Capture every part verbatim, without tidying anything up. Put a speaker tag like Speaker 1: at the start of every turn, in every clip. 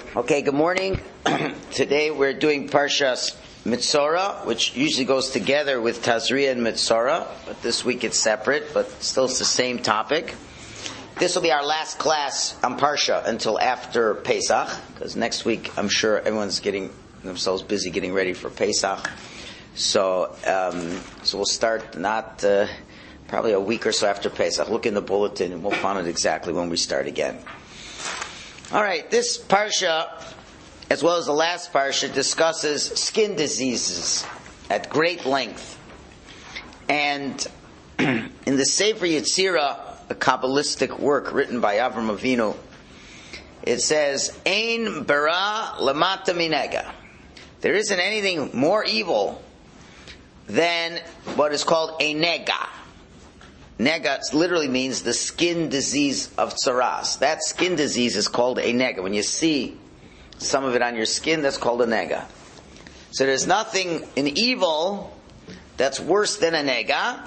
Speaker 1: Okay, good morning. Today we're doing Parshas Mitzora, which usually goes together with Tazria and Mitzora, but this week it's separate, but still it's the same topic. This will be our last class on Parsha until after Pesach, because next week I'm sure everyone's getting themselves busy getting ready for Pesach. So, um, so we'll start not uh, probably a week or so after Pesach. Look in the bulletin and we'll find it exactly when we start again. All right, this parsha, as well as the last parsha, discusses skin diseases at great length. And in the Sefer Yetzirah, a Kabbalistic work written by Avram Avinu, it says, Ein bara lamata minega. There isn't anything more evil than what is called a nega. Nega literally means the skin disease of tsaras. That skin disease is called a nega. When you see some of it on your skin, that's called a nega. So there's nothing in evil that's worse than a nega.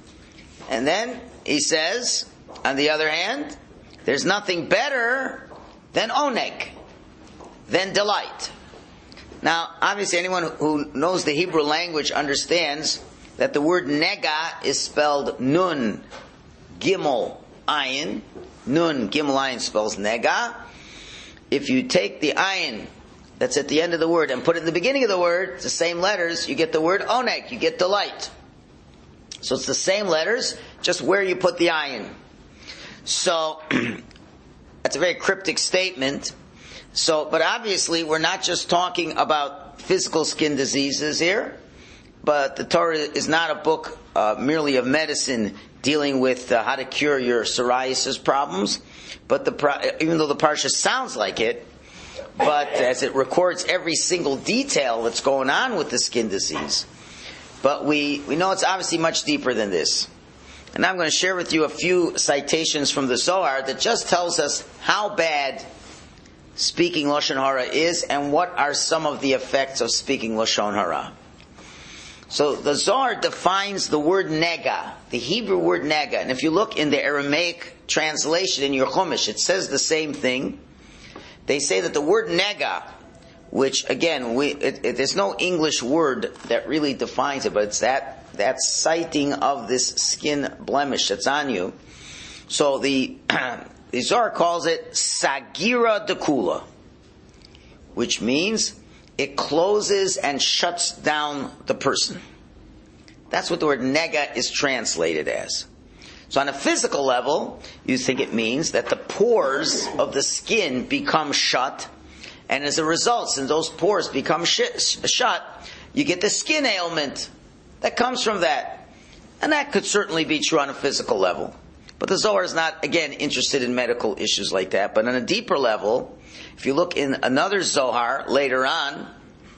Speaker 1: And then he says, on the other hand, there's nothing better than oneg, than delight. Now, obviously anyone who knows the Hebrew language understands that the word nega is spelled nun, gimel, ayin. Nun, gimel, ayin spells nega. If you take the ayin that's at the end of the word and put it in the beginning of the word, it's the same letters, you get the word oneg, you get delight. So it's the same letters, just where you put the ayin. So, that's a very cryptic statement. So, but obviously we're not just talking about physical skin diseases here, but the Torah is not a book uh, merely of medicine dealing with uh, how to cure your psoriasis problems. But the even though the parsha sounds like it, but as it records every single detail that's going on with the skin disease, but we we know it's obviously much deeper than this. And I'm going to share with you a few citations from the Zohar that just tells us how bad speaking Lashon Hara is and what are some of the effects of speaking Lashon Hara. So the Zohar defines the word nega, the Hebrew word nega. And if you look in the Aramaic translation in your Chumash, it says the same thing. They say that the word nega, which again, we, it, it, there's no English word that really defines it, but it's that, that citing of this skin blemish that's on you. So the, the Zohar calls it sagira dekula, which means it closes and shuts down the person. That's what the word nega is translated as. So on a physical level, you think it means that the pores of the skin become shut, and as a result, since those pores become sh- shut, you get the skin ailment that comes from that. And that could certainly be true on a physical level. But the Zohar is not, again, interested in medical issues like that. But on a deeper level, if you look in another Zohar later on,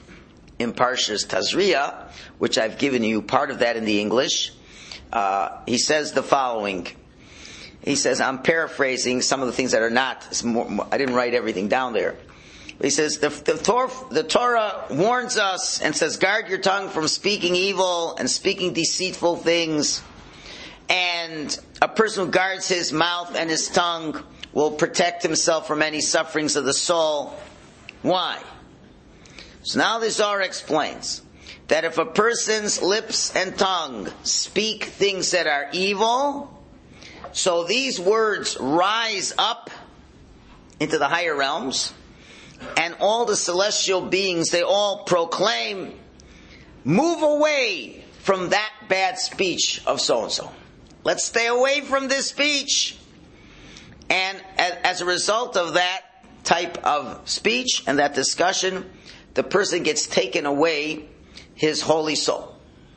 Speaker 1: in Parshas Tazria, which I've given you part of that in the English, uh, he says the following. He says, I'm paraphrasing some of the things that are not, more, I didn't write everything down there. He says, the, the, Torah, the Torah warns us and says, guard your tongue from speaking evil and speaking deceitful things. And a person who guards his mouth and his tongue will protect himself from any sufferings of the soul. Why? So now the Zohar explains that if a person's lips and tongue speak things that are evil, so these words rise up into the higher realms, and all the celestial beings, they all proclaim, move away from that bad speech of so-and-so. Let's stay away from this speech. And as a result of that type of speech and that discussion, the person gets taken away his holy soul.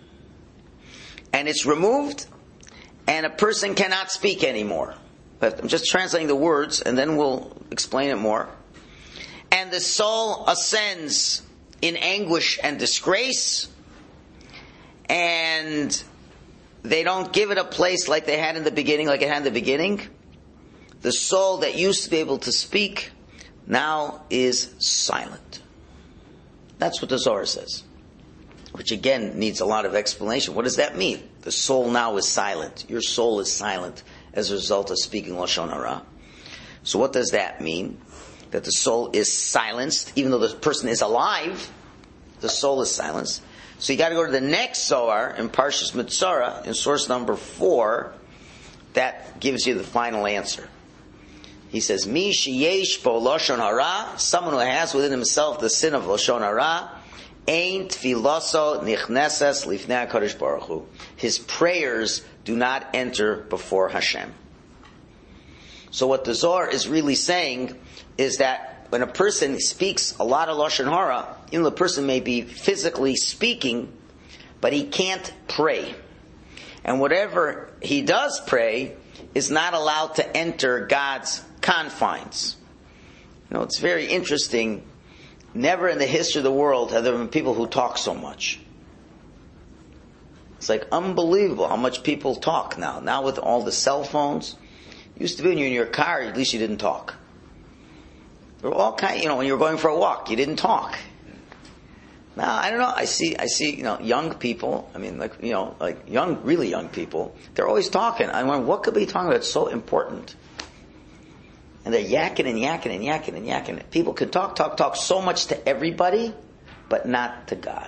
Speaker 1: And it's removed, and a person cannot speak anymore. But I'm just translating the words, and then we'll explain it more. And the soul ascends in anguish and disgrace, and they don't give it a place like they had in the beginning, like it had in the beginning. The soul that used to be able to speak now is silent. That's what the Zohar says, which again needs a lot of explanation. What does that mean? The soul now is silent. Your soul is silent as a result of speaking Lashon Hara. So what does that mean? that the soul is silenced, even though the person is alive, the soul is silenced. So you got to go to the next Zohar in Parshas Metzora, in source number four, that gives you the final answer. He says, Mi sheyesh bo lashon hara, someone who has within himself the sin of lashon hara, ein tfiloso nichneses lifnei HaKadosh Baruch Hu. His prayers do not enter before Hashem. So what the Zohar is really saying is that when a person speaks a lot of lashon hara, even though the person may be physically speaking, but he can't pray. And whatever he does pray is not allowed to enter God's confines. You know, it's very interesting. Never in the history of the world have there been people who talk so much. It's like unbelievable how much people talk now. Now with all the cell phones. Used to be when you're in your car, at least you didn't talk. There were all kind, you know, when you were going for a walk, you didn't talk. Now, I don't know, I see, I see, you know, young people, I mean, like, you know, like young, really young people, they're always talking. I wonder, what could be talking about? It's so important. And they're yakking and yakking and yakking and yakking. People can talk, talk, talk so much to everybody, but not to God.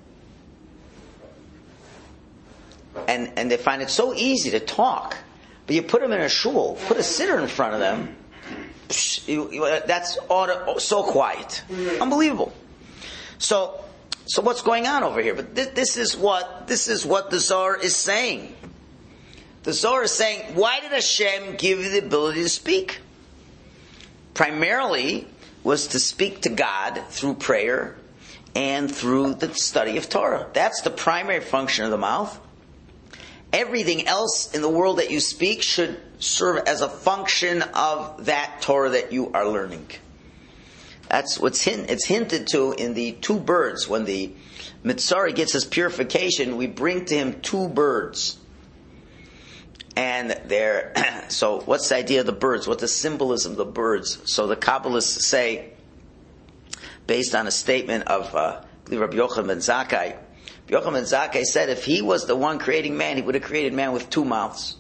Speaker 1: And, and they find it so easy to talk. But you put them in a shul, put a sitter in front of them, psh, you, you, that's auto, so quiet. Unbelievable. So, so what's going on over here? But this, this is what this is what the Zohar is saying. The Zohar is saying, why did Hashem give you the ability to speak? Primarily was to speak to God through prayer and through the study of Torah. That's the primary function of the mouth. Everything else in the world that you speak should serve as a function of that Torah that you are learning. That's what's hint, it's hinted to in the two birds. When the Mitzari gets his purification, we bring to him two birds. And they're, so what's the idea of the birds? What's the symbolism of the birds? So the Kabbalists say, based on a statement of uh, Rabbi Yochanan ben Zakkai, Yochanan ben Zakkai said if he was the one creating man, he would have created man with two mouths.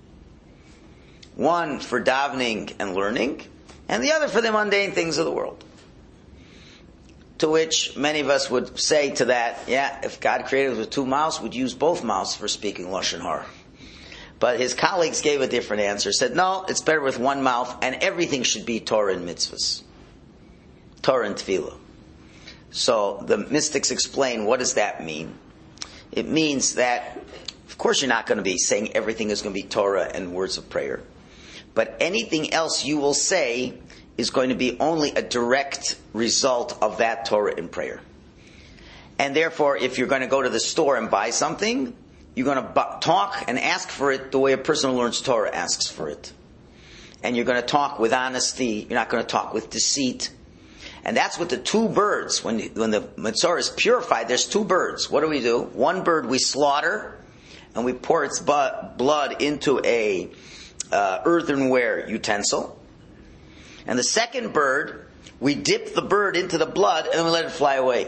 Speaker 1: One for davening and learning, and the other for the mundane things of the world. To which many of us would say to that, yeah, if God created us with two mouths, we'd use both mouths for speaking lashon hara. But his colleagues gave a different answer. Said, no, it's better with one mouth, and everything should be Torah and mitzvahs. Torah and tefillah. So the mystics explain, what does that mean? It means that, of course you're not going to be saying everything is going to be Torah and words of prayer. But anything else you will say is going to be only a direct result of that Torah and prayer. And therefore, if you're going to go to the store and buy something, you're going to bu- talk and ask for it the way a person who learns Torah asks for it. And you're going to talk with honesty. You're not going to talk with deceit. And that's what the two birds, when the, when the Mitzvah is purified, there's two birds. What do we do? One bird we slaughter, and we pour its bu- blood into a uh, earthenware utensil. And the second bird, we dip the bird into the blood, and then we let it fly away.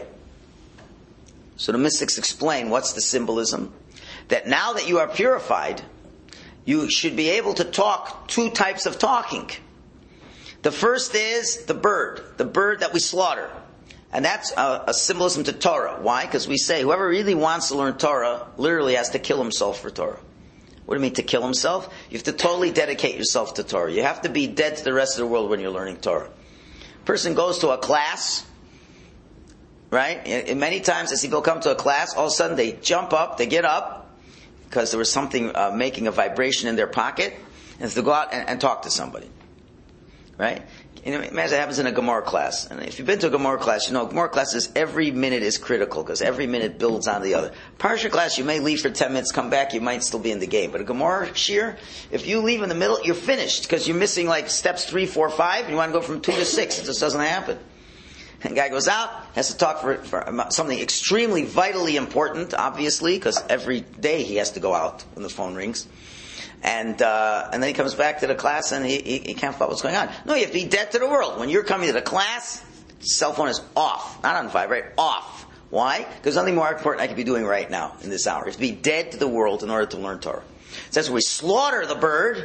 Speaker 1: So the mystics explain what's the symbolism. That now that you are purified, you should be able to talk two types of talking. The first is the bird, the bird that we slaughter. And that's a, a symbolism to Torah. Why? Because we say whoever really wants to learn Torah literally has to kill himself for Torah. What do you mean to kill himself? You have to totally dedicate yourself to Torah. You have to be dead to the rest of the world when you're learning Torah. A person goes to a class, right? And many times as people come to a class, all of a sudden they jump up, they get up, because there was something uh, making a vibration in their pocket, and to go out and, and talk to somebody. Right? You know, imagine it happens in a Gemara class. And if you've been to a Gemara class, you know Gemara classes, every minute is critical because every minute builds on the other. Parsha class, you may leave for ten minutes, come back, you might still be in the game. But a Gemara shir, if you leave in the middle, you're finished because you're missing like steps three, four, five, and you want to go from two to six. It just doesn't happen. And the guy goes out, has to talk for, for something extremely vitally important, obviously, because every day he has to go out when the phone rings. And uh, and then he comes back to the class and he, he, he can't follow what's going on. No, you have to be dead to the world. When you're coming to the class, cell phone is off. Not on vibrate, off. Why? Because nothing more important I could be doing right now in this hour. You have to be dead to the world in order to learn Torah. So that's where we slaughter the bird,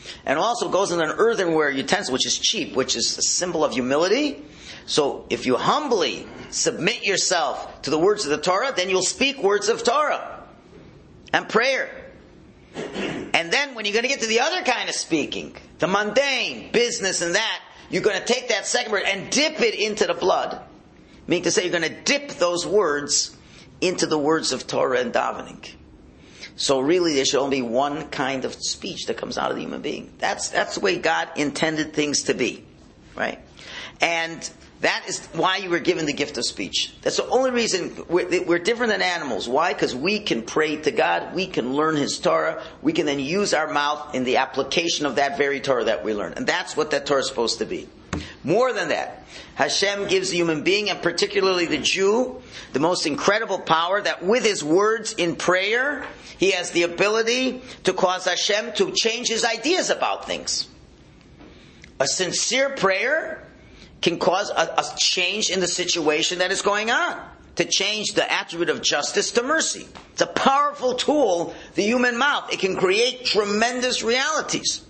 Speaker 1: And also goes in an earthenware utensil, which is cheap, which is a symbol of humility. So if you humbly submit yourself to the words of the Torah, then you'll speak words of Torah and prayer. And then when you're going to get to the other kind of speaking, the mundane, business and that, you're going to take that second word and dip it into the blood. Meaning to say you're going to dip those words into the words of Torah and davening. So really there should only be one kind of speech that comes out of the human being. That's, that's the way God intended things to be. Right? And that is why you were given the gift of speech. That's the only reason we're, we're different than animals. Why? Because we can pray to God, we can learn His Torah, we can then use our mouth in the application of that very Torah that we learn. And that's what that Torah is supposed to be. More than that, Hashem gives the human being, and particularly the Jew, the most incredible power that with his words in prayer, he has the ability to cause Hashem to change his ideas about things. A sincere prayer can cause a, a change in the situation that is going on. To change the attribute of justice to mercy. It's a powerful tool, the human mouth. It can create tremendous realities.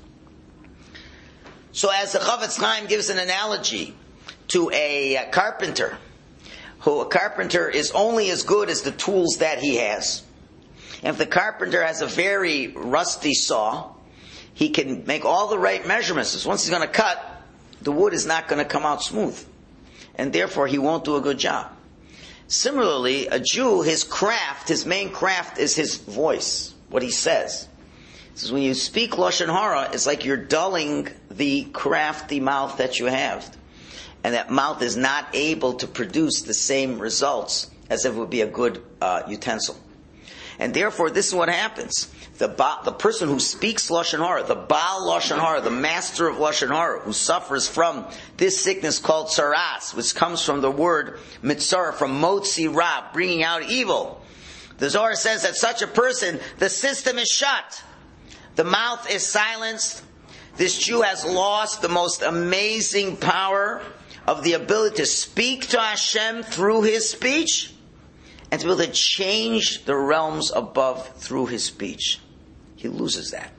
Speaker 1: So as the Chavetz Chaim gives an analogy to a carpenter, who a carpenter is only as good as the tools that he has. And if the carpenter has a very rusty saw, he can make all the right measurements. Once he's going to cut, the wood is not going to come out smooth. And therefore he won't do a good job. Similarly, a Jew, his craft, his main craft is his voice, what he says. So when you speak Lashon Hara, it's like you're dulling the crafty mouth that you have. And that mouth is not able to produce the same results as if it would be a good uh, utensil. And therefore, this is what happens. The ba- the person who speaks Lashon Hara, the Baal Lashon Hara, the master of Lashon Hara, who suffers from this sickness called tsaras, which comes from the word mitzvah, from motzi ra, bringing out evil. The Zohar says that such a person, the system is shut. The mouth is silenced. This Jew has lost the most amazing power of the ability to speak to Hashem through his speech and to be able to change the realms above through his speech. He loses that.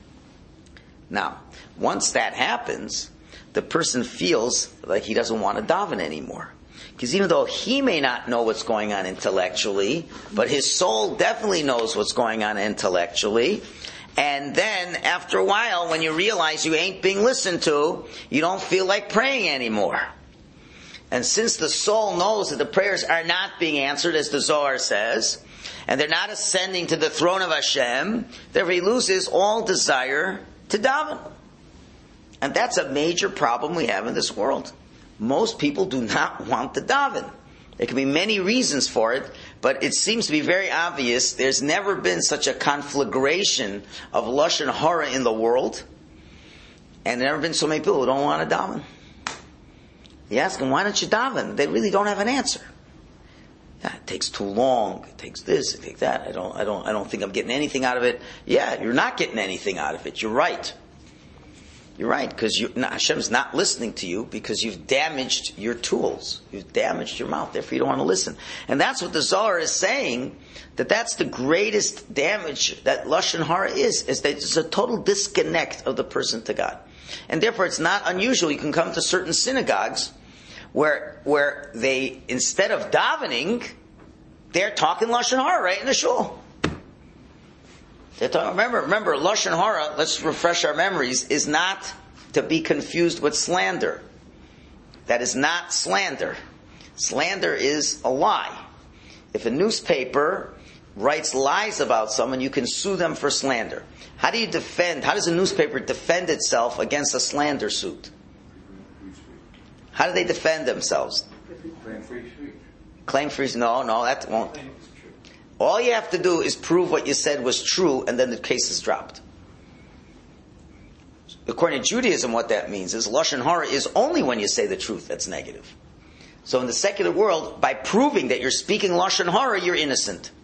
Speaker 1: Now, once that happens, the person feels like he doesn't want to daven anymore. Because even though he may not know what's going on intellectually, but his soul definitely knows what's going on intellectually. And then, after a while, when you realize you ain't being listened to, you don't feel like praying anymore. And since the soul knows that the prayers are not being answered, as the Zohar says, and they're not ascending to the throne of Hashem, therefore he loses all desire to daven. And that's a major problem we have in this world. Most people do not want to daven. There can be many reasons for it, but it seems to be very obvious there's never been such a conflagration of Lashon Hara in the world, and there have never been so many people who don't want to daven. You ask them, why don't you daven? They really don't have an answer. Yeah, it takes too long. It takes this. It takes that. I don't. I don't. I don't think I'm getting anything out of it. Yeah, you're not getting anything out of it. You're right. You're right, because you, Hashem's not listening to you because you've damaged your tools. You've damaged your mouth. Therefore, you don't want to listen. And that's what the Zohar is saying. That that's the greatest damage that Lashon Hara is. Is that it's a total disconnect of the person to God. And therefore, it's not unusual. You can come to certain synagogues where where they, instead of davening, they're talking Lashon Hara right in the shul. They're talking, remember, remember, Lashon Hara, let's refresh our memories, is not to be confused with slander. That is not slander. Slander is a lie. If a newspaper writes lies about someone, you can sue them for slander. How do you defend, how does a newspaper defend itself against a slander suit? How do they defend themselves?
Speaker 2: Claim free speech.
Speaker 1: Claim free speech? No, no, that won't. All you have to do is prove what you said was true, and then the case is dropped. According to Judaism, what that means is Lashon Hara is only when you say the truth that's negative. So in the secular world, by proving that you're speaking Lashon Hara, you're innocent.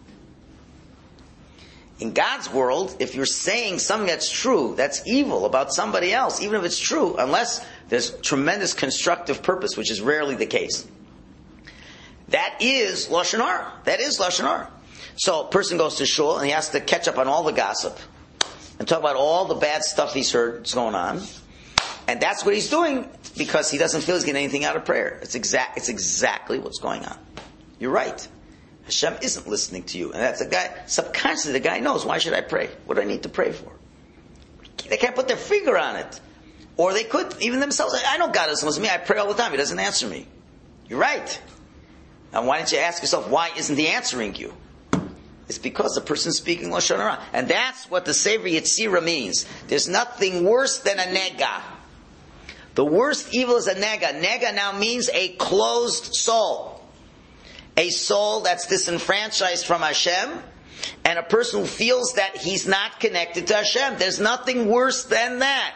Speaker 1: In God's world, if you're saying something that's true, that's evil about somebody else, even if it's true, unless there's tremendous constructive purpose, which is rarely the case, that is Lashon Hara. That is Lashon Hara. So a person goes to shul and he has to catch up on all the gossip. and talk about all the bad stuff he's heard is going on. And that's what he's doing because he doesn't feel he's getting anything out of prayer. It's exact. It's exactly what's going on. You're right. Hashem isn't listening to you, and that's a guy. Subconsciously, the guy knows. Why should I pray? What do I need to pray for? They can't put their finger on it, or they could even themselves. I know God doesn't listen to me. I pray all the time. He doesn't answer me. You're right. Now, why don't you ask yourself why isn't he answering you? It's because the person's speaking Lashon Hara, and that's what the Sefer Yetzirah means. There's nothing worse than a nega. The worst evil is a nega. Nega now means a closed soul. A soul that's disenfranchised from Hashem, and a person who feels that he's not connected to Hashem. There's nothing worse than that.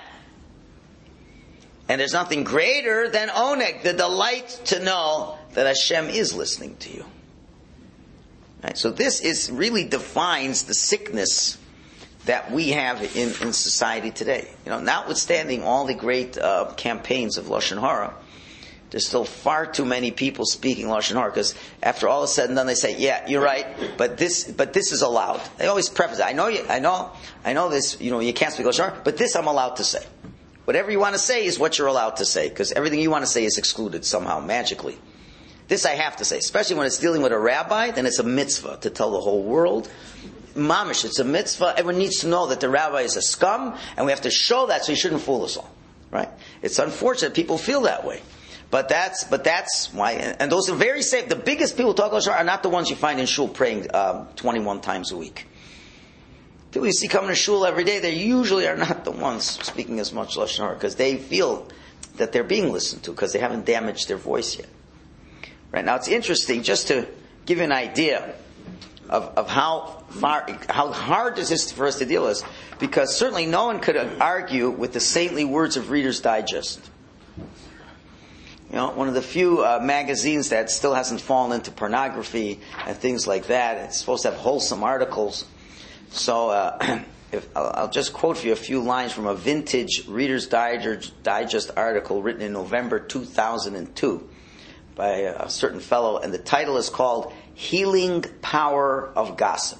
Speaker 1: And there's nothing greater than oneg, the delight to know that Hashem is listening to you. Right? So this is really defines the sickness that we have in, in society today. You know, notwithstanding all the great uh, campaigns of Lashon Hara, there's still far too many people speaking Lashon Hara, because after all is said and done, they say, "Yeah, you're right, but this, but this is allowed." They always preface it. I know, you, I know, I know this. You know, you can't speak Lashon Hara, but this I'm allowed to say. Whatever you want to say is what you're allowed to say, because everything you want to say is excluded somehow magically. This I have to say, especially when it's dealing with a rabbi. Then it's a mitzvah to tell the whole world. Mamish, it's a mitzvah. Everyone needs to know that the rabbi is a scum, and we have to show that, so he shouldn't fool us all. Right? It's unfortunate people feel that way. But that's but that's why, and those are very safe. The biggest people who talk Lashon Hara are not the ones you find in shul praying um, twenty-one times a week. People you see coming to shul every day, they usually are not the ones speaking as much Lashon Hara, because they feel that they're being listened to, because they haven't damaged their voice yet. Right now, it's interesting just to give you an idea of, of how far, how hard this is for us to deal with, because certainly no one could argue with the saintly words of Reader's Digest. You know, one of the few uh, magazines that still hasn't fallen into pornography and things like that. It's supposed to have wholesome articles. So uh, if, I'll, I'll just quote for you a few lines from a vintage Reader's Digest article written in November two thousand two by a certain fellow, and the title is called "Healing Power of Gossip."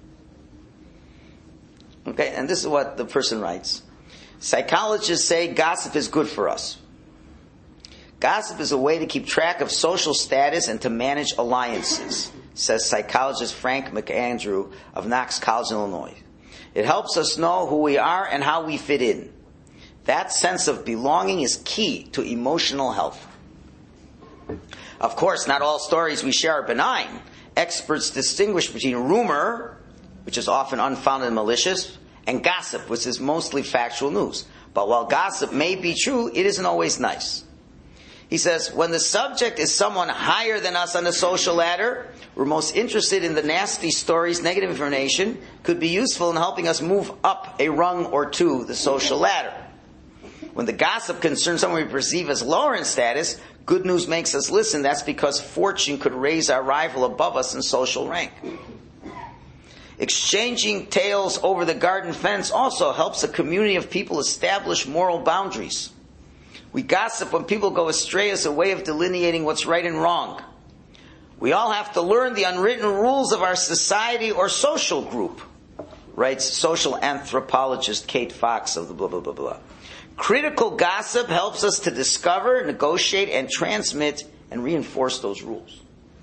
Speaker 1: Okay, and this is what the person writes. Psychologists say gossip is good for us. Gossip is a way to keep track of social status and to manage alliances, says psychologist Frank McAndrew of Knox College, Illinois. It helps us know who we are and how we fit in. That sense of belonging is key to emotional health. Of course, not all stories we share are benign. Experts distinguish between rumor, which is often unfounded and malicious, and gossip, which is mostly factual news. But while gossip may be true, it isn't always nice. He says, when the subject is someone higher than us on the social ladder, we're most interested in the nasty stories. Negative information could be useful in helping us move up a rung or two the social ladder. When the gossip concerns someone we perceive as lower in status, good news makes us listen. That's because fortune could raise our rival above us in social rank. Exchanging tales over the garden fence also helps a community of people establish moral boundaries. We gossip when people go astray as a way of delineating what's right and wrong. We all have to learn the unwritten rules of our society or social group, writes social anthropologist Kate Fox of the blah, blah, blah, blah. Critical gossip helps us to discover, negotiate, and transmit and reinforce those rules.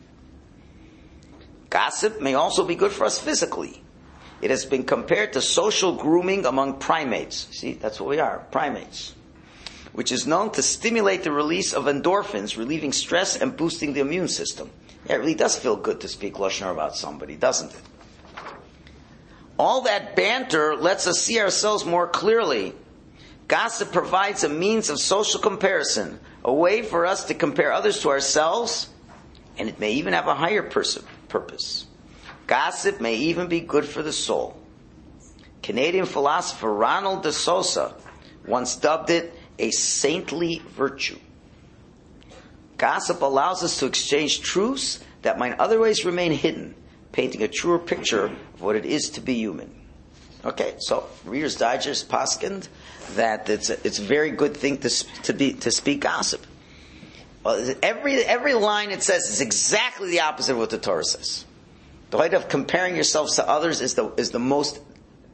Speaker 1: Gossip may also be good for us physically. It has been compared to social grooming among primates. See, that's what we are, primates. Which is known to stimulate the release of endorphins, relieving stress and boosting the immune system. Yeah, it really does feel good to speak Lashon Hara about somebody, doesn't it? All that banter lets us see ourselves more clearly. Gossip provides a means of social comparison, a way for us to compare others to ourselves, and it may even have a higher pers- purpose. Gossip may even be good for the soul. Canadian philosopher Ronald de Souza once dubbed it a saintly virtue. Gossip allows us to exchange truths that might otherwise remain hidden, painting a truer picture of what it is to be human. Okay, so Reader's Digest paskined that it's a, it's a very good thing to to be to speak gossip. Well, every every line it says is exactly the opposite of what the Torah says. The height of comparing yourselves to others is the is the most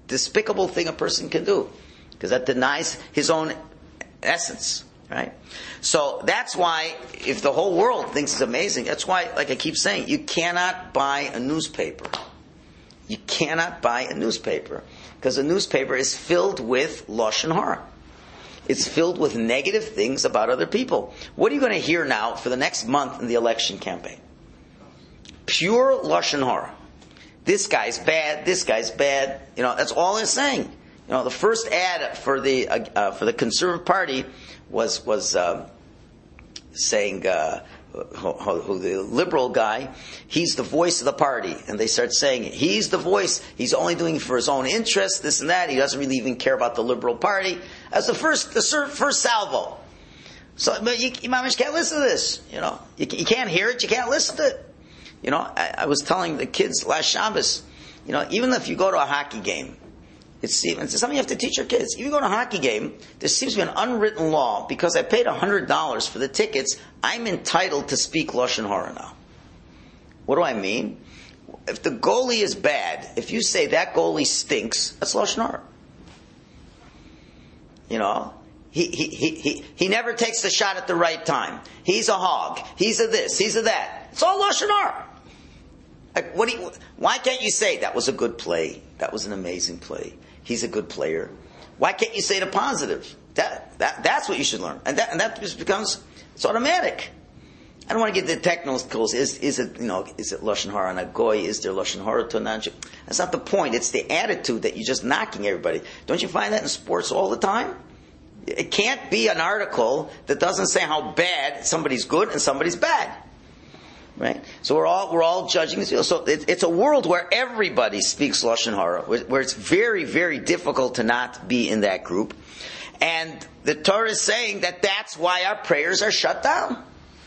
Speaker 1: despicable thing a person can do, because that denies his own essence, right? So that's why, if the whole world thinks it's amazing, that's why, like I keep saying, you cannot buy a newspaper. You cannot buy a newspaper, because a newspaper is filled with Lashon Hara. It's filled with negative things about other people. What are you going to hear now for the next month in the election campaign? Pure Lashon Hara. This guy's bad. This guy's bad. You know, that's all they're saying. You know, the first ad for the uh, uh, for the Conservative Party was was uh, saying uh, who, who the liberal guy, he's the voice of the party, and they start saying it. He's the voice. He's only doing it for his own interests, this and that. He doesn't really even care about the liberal party. That's the first the first salvo. So, but you, you can't listen to this. You know, you, you can't hear it. You can't listen to it. You know, I, I was telling the kids last Shabbos, you know, even if you go to a hockey game, it's, it's something you have to teach your kids. If you go to a hockey game, there seems to be an unwritten law, because I paid one hundred dollars for the tickets, I'm entitled to speak Lashon Hara now. What do I mean? If the goalie is bad, if you say that goalie stinks, that's Lashon Hara. You know? He, he, he, he, he never takes the shot at the right time. He's a hog. He's a this. He's a that. It's all Lashon Hara. Like, what do you, why can't you say that was a good play? That was an amazing play. He's a good player. Why can't you say the positive? That, that, that's what you should learn. And that, and that just becomes, it's automatic. I don't want to get the technicals. Is, is it, you know, is it Lashon Hara on a goy? Is there Lashon Hara to a non-Jew? That's not the point. It's the attitude that you're just knocking everybody. Don't you find that in sports all the time? It can't be an article that doesn't say how bad somebody's good and somebody's bad. Right? So we're all, we're all judging this field. So it, it's a world where everybody speaks Lashon Hara, where, where it's very, very difficult to not be in that group. And the Torah is saying that that's why our prayers are shut down.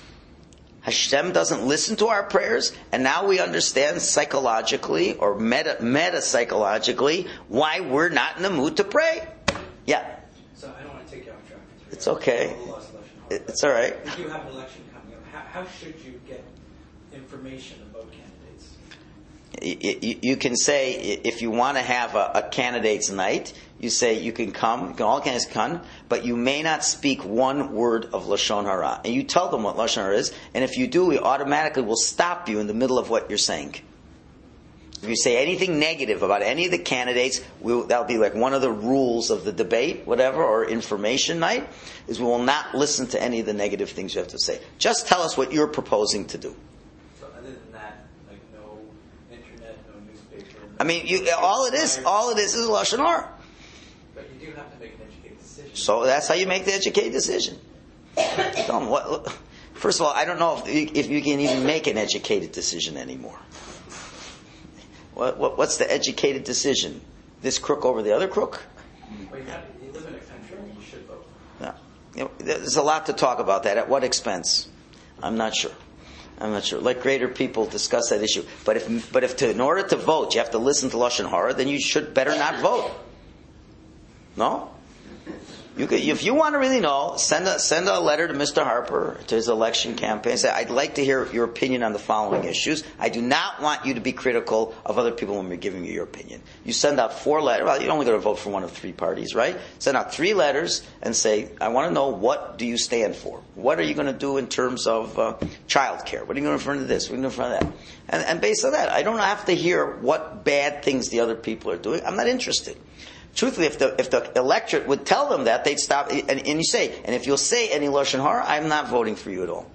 Speaker 1: Hashem doesn't listen to our prayers, and now we understand psychologically, or meta, meta-psychologically, why we're not in the mood to pray. Yeah.
Speaker 2: So I don't want to take you off track.
Speaker 1: It's okay. It's all right.
Speaker 2: If you have an election coming up, how, how should you get information about candidates?
Speaker 1: You, you, you can say, if you want to have a, a candidates night, you say you can come, you can, all candidates come, but you may not speak one word of Lashon Hara. And you tell them what Lashon Hara is, and if you do, we automatically will stop you in the middle of what you're saying. If you say anything negative about any of the candidates, we'll, that'll be like one of the rules of the debate, whatever, or information night, is we will not listen to any of the negative things you have to say. Just tell us what you're proposing to do.
Speaker 2: So other than that, like no internet, no newspaper. No
Speaker 1: I mean, you, all it is, all it is is Lashon Hara.
Speaker 2: But you do have to make an educated decision.
Speaker 1: So that's how you make the educated decision. Tell them what, first of all, I don't know if you, if you can even make an educated decision anymore. What, what, what's the educated decision? This crook over the other crook?
Speaker 2: Well, you, have, you live in a country where you should vote.
Speaker 1: Yeah. You know, there's a lot to talk about that. At what expense? I'm not sure. I'm not sure. Let greater people discuss that issue. But if, but if to, in order to vote, you have to listen to Lashon Hara, then you should better not vote. No? You could, if you want to really know, send a send a letter to Mister Harper, to his election campaign. Say, I'd like to hear your opinion on the following issues. I do not want you to be critical of other people when we're giving you your opinion. You send out four letters. Well, you're only going to vote for one of three parties, right? Send out three letters and say, I want to know, what do you stand for? What are you going to do in terms of uh, child care? What are you going to do in front of this? What are you going to do in front of that? And, and based on that, I don't have to hear what bad things the other people are doing. I'm not interested. Truthfully, if the if the electorate would tell them that, they'd stop. And, and you say, and if you'll say any Lashon Hara, I'm not voting for you at all.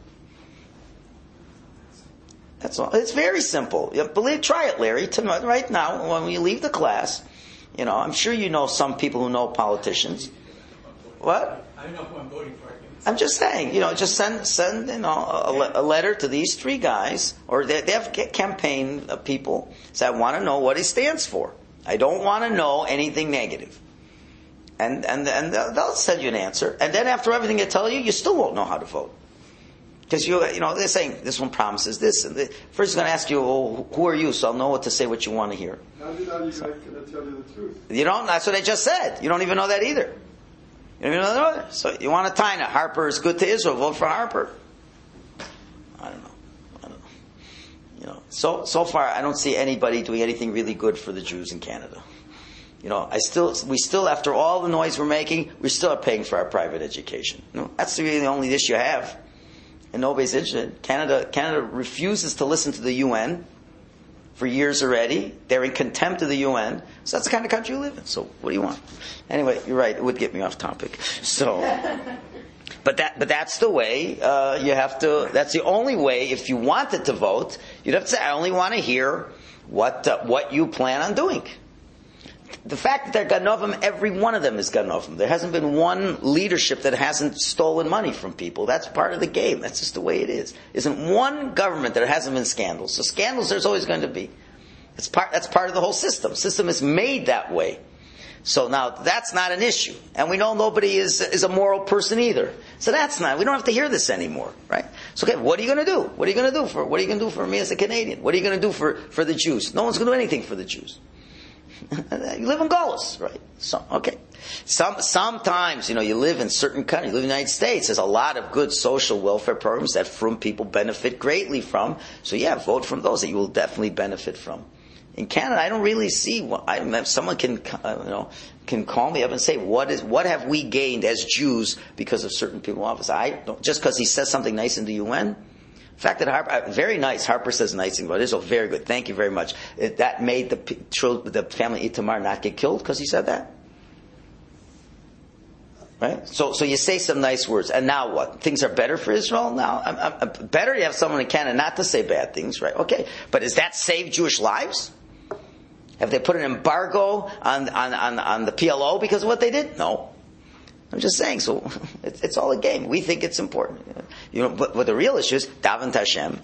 Speaker 1: That's all. It's very simple. You believe, try it, Larry. Tonight, right now, when you leave the class, you know, I'm sure you know some people who know politicians. What?
Speaker 2: I know who I'm voting for.
Speaker 1: I'm just saying, you know, just send send you know a, a letter to these three guys, or they, they have campaign people. Say, I want to know what he stands for. I don't want to know anything negative. And, and, and they'll send you an answer. And then after everything they tell you, you still won't know how to vote. Because you, you know, they're saying, this one promises this. And the, first he's going to ask you, well, who are you? So I'll know what to say, what you want to hear.
Speaker 3: How did I guys going to tell you the truth?
Speaker 1: You don't, that's what I just said. You don't even know that either. You don't even know that either. So you want a Taina. Harper is good to Israel. Vote for Harper. I don't know. You know, so so far I don't see anybody doing anything really good for the Jews in Canada. You know, I still, we still, after all the noise we're making, we still are paying for our private education. You know, that's really the only issue you have. And nobody's interested. Canada, Canada refuses to listen to the U N for years already. They're in contempt of the U N. So that's the kind of country you live in. So what do you want? Anyway, you're right. It would get me off topic. So, but that, but that's the way, uh, you have to, that's the only way, if you wanted to vote, you'd have to say, I only want to hear what, uh, what you plan on doing. The fact that they're Ganovim, every one of them is Ganovim. There hasn't been one leadership that hasn't stolen money from people. That's part of the game. That's just the way it is. Isn't one government that hasn't been scandals. So scandals there's always going to be. It's part, that's part of the whole system. The system is made that way. So now that's not an issue. And we know nobody is, is a moral person either. So that's not, we don't have to hear this anymore, right? So okay, what are you going to do? What are you going to do for, what are you going to do for me as a Canadian? What are you going to do for, for the Jews? No one's going to do anything for the Jews. You live in Golos, right? So, okay. Some, sometimes, you know, you live in certain countries, you live in the United States, there's a lot of good social welfare programs that from people benefit greatly from. So yeah, vote from those that you will definitely benefit from. In Canada, I don't really see what, I, someone can, uh, you know, can call me up and say, what is, what have we gained as Jews because of certain people in office? I don't, just because he says something nice in the U N? The fact that Harper, very nice, Harper says nice things about Israel, very good, thank you very much. It, that made the, the family Itamar not get killed because he said that? Right? So, so you say some nice words, and now what? Things are better for Israel? Now, I'm, I'm, better you have someone in Canada not to say bad things, right? Okay, but does that save Jewish lives? Have they put an embargo on, on, on, on the P L O because of what they did? No. I'm just saying, so it's, it's all a game. We think it's important. You know, but, but the real issue is daven to Hashem.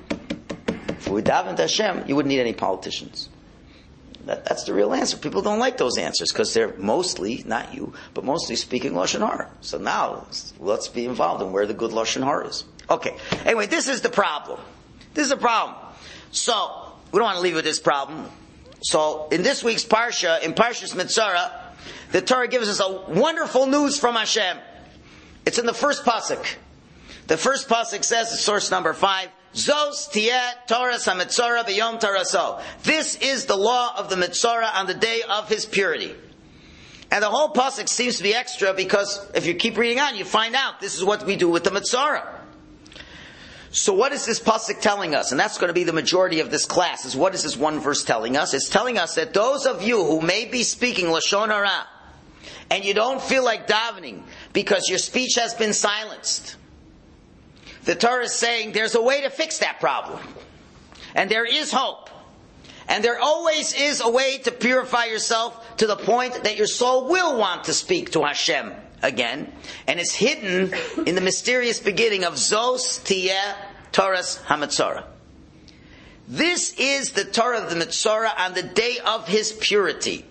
Speaker 1: If we daven to Hashem, you wouldn't need any politicians. That, that's the real answer. People don't like those answers because they're mostly, not you, but mostly speaking Lashon Hara. So now, let's be involved in where the good Lashon Hara is. Okay. Anyway, this is the problem. This is the problem. So, we don't want to leave with this problem. So, in this week's Parsha, in Parshas Mitzorah, the Torah gives us a wonderful news from Hashem. It's in the first pasuk. The first pasuk says, source number five, Zos tiyeh Toras HaMitzorah b'yom taraso. This is the law of the Mitzorah on the day of his purity. And the whole pasuk seems to be extra because if you keep reading on, you find out this is what we do with the Mitzorah. So what is this pasuk telling us? And that's going to be the majority of this class, is what is this one verse telling us? It's telling us that those of you who may be speaking Lashon Hara, and you don't feel like davening because your speech has been silenced, the Torah is saying there's a way to fix that problem. And there is hope. And there always is a way to purify yourself to the point that your soul will want to speak to Hashem again. And it's hidden in the mysterious beginning of Zos tiyeh Toras HaMitzorah. This is the Torah of the Mitzorah on the day of his purity.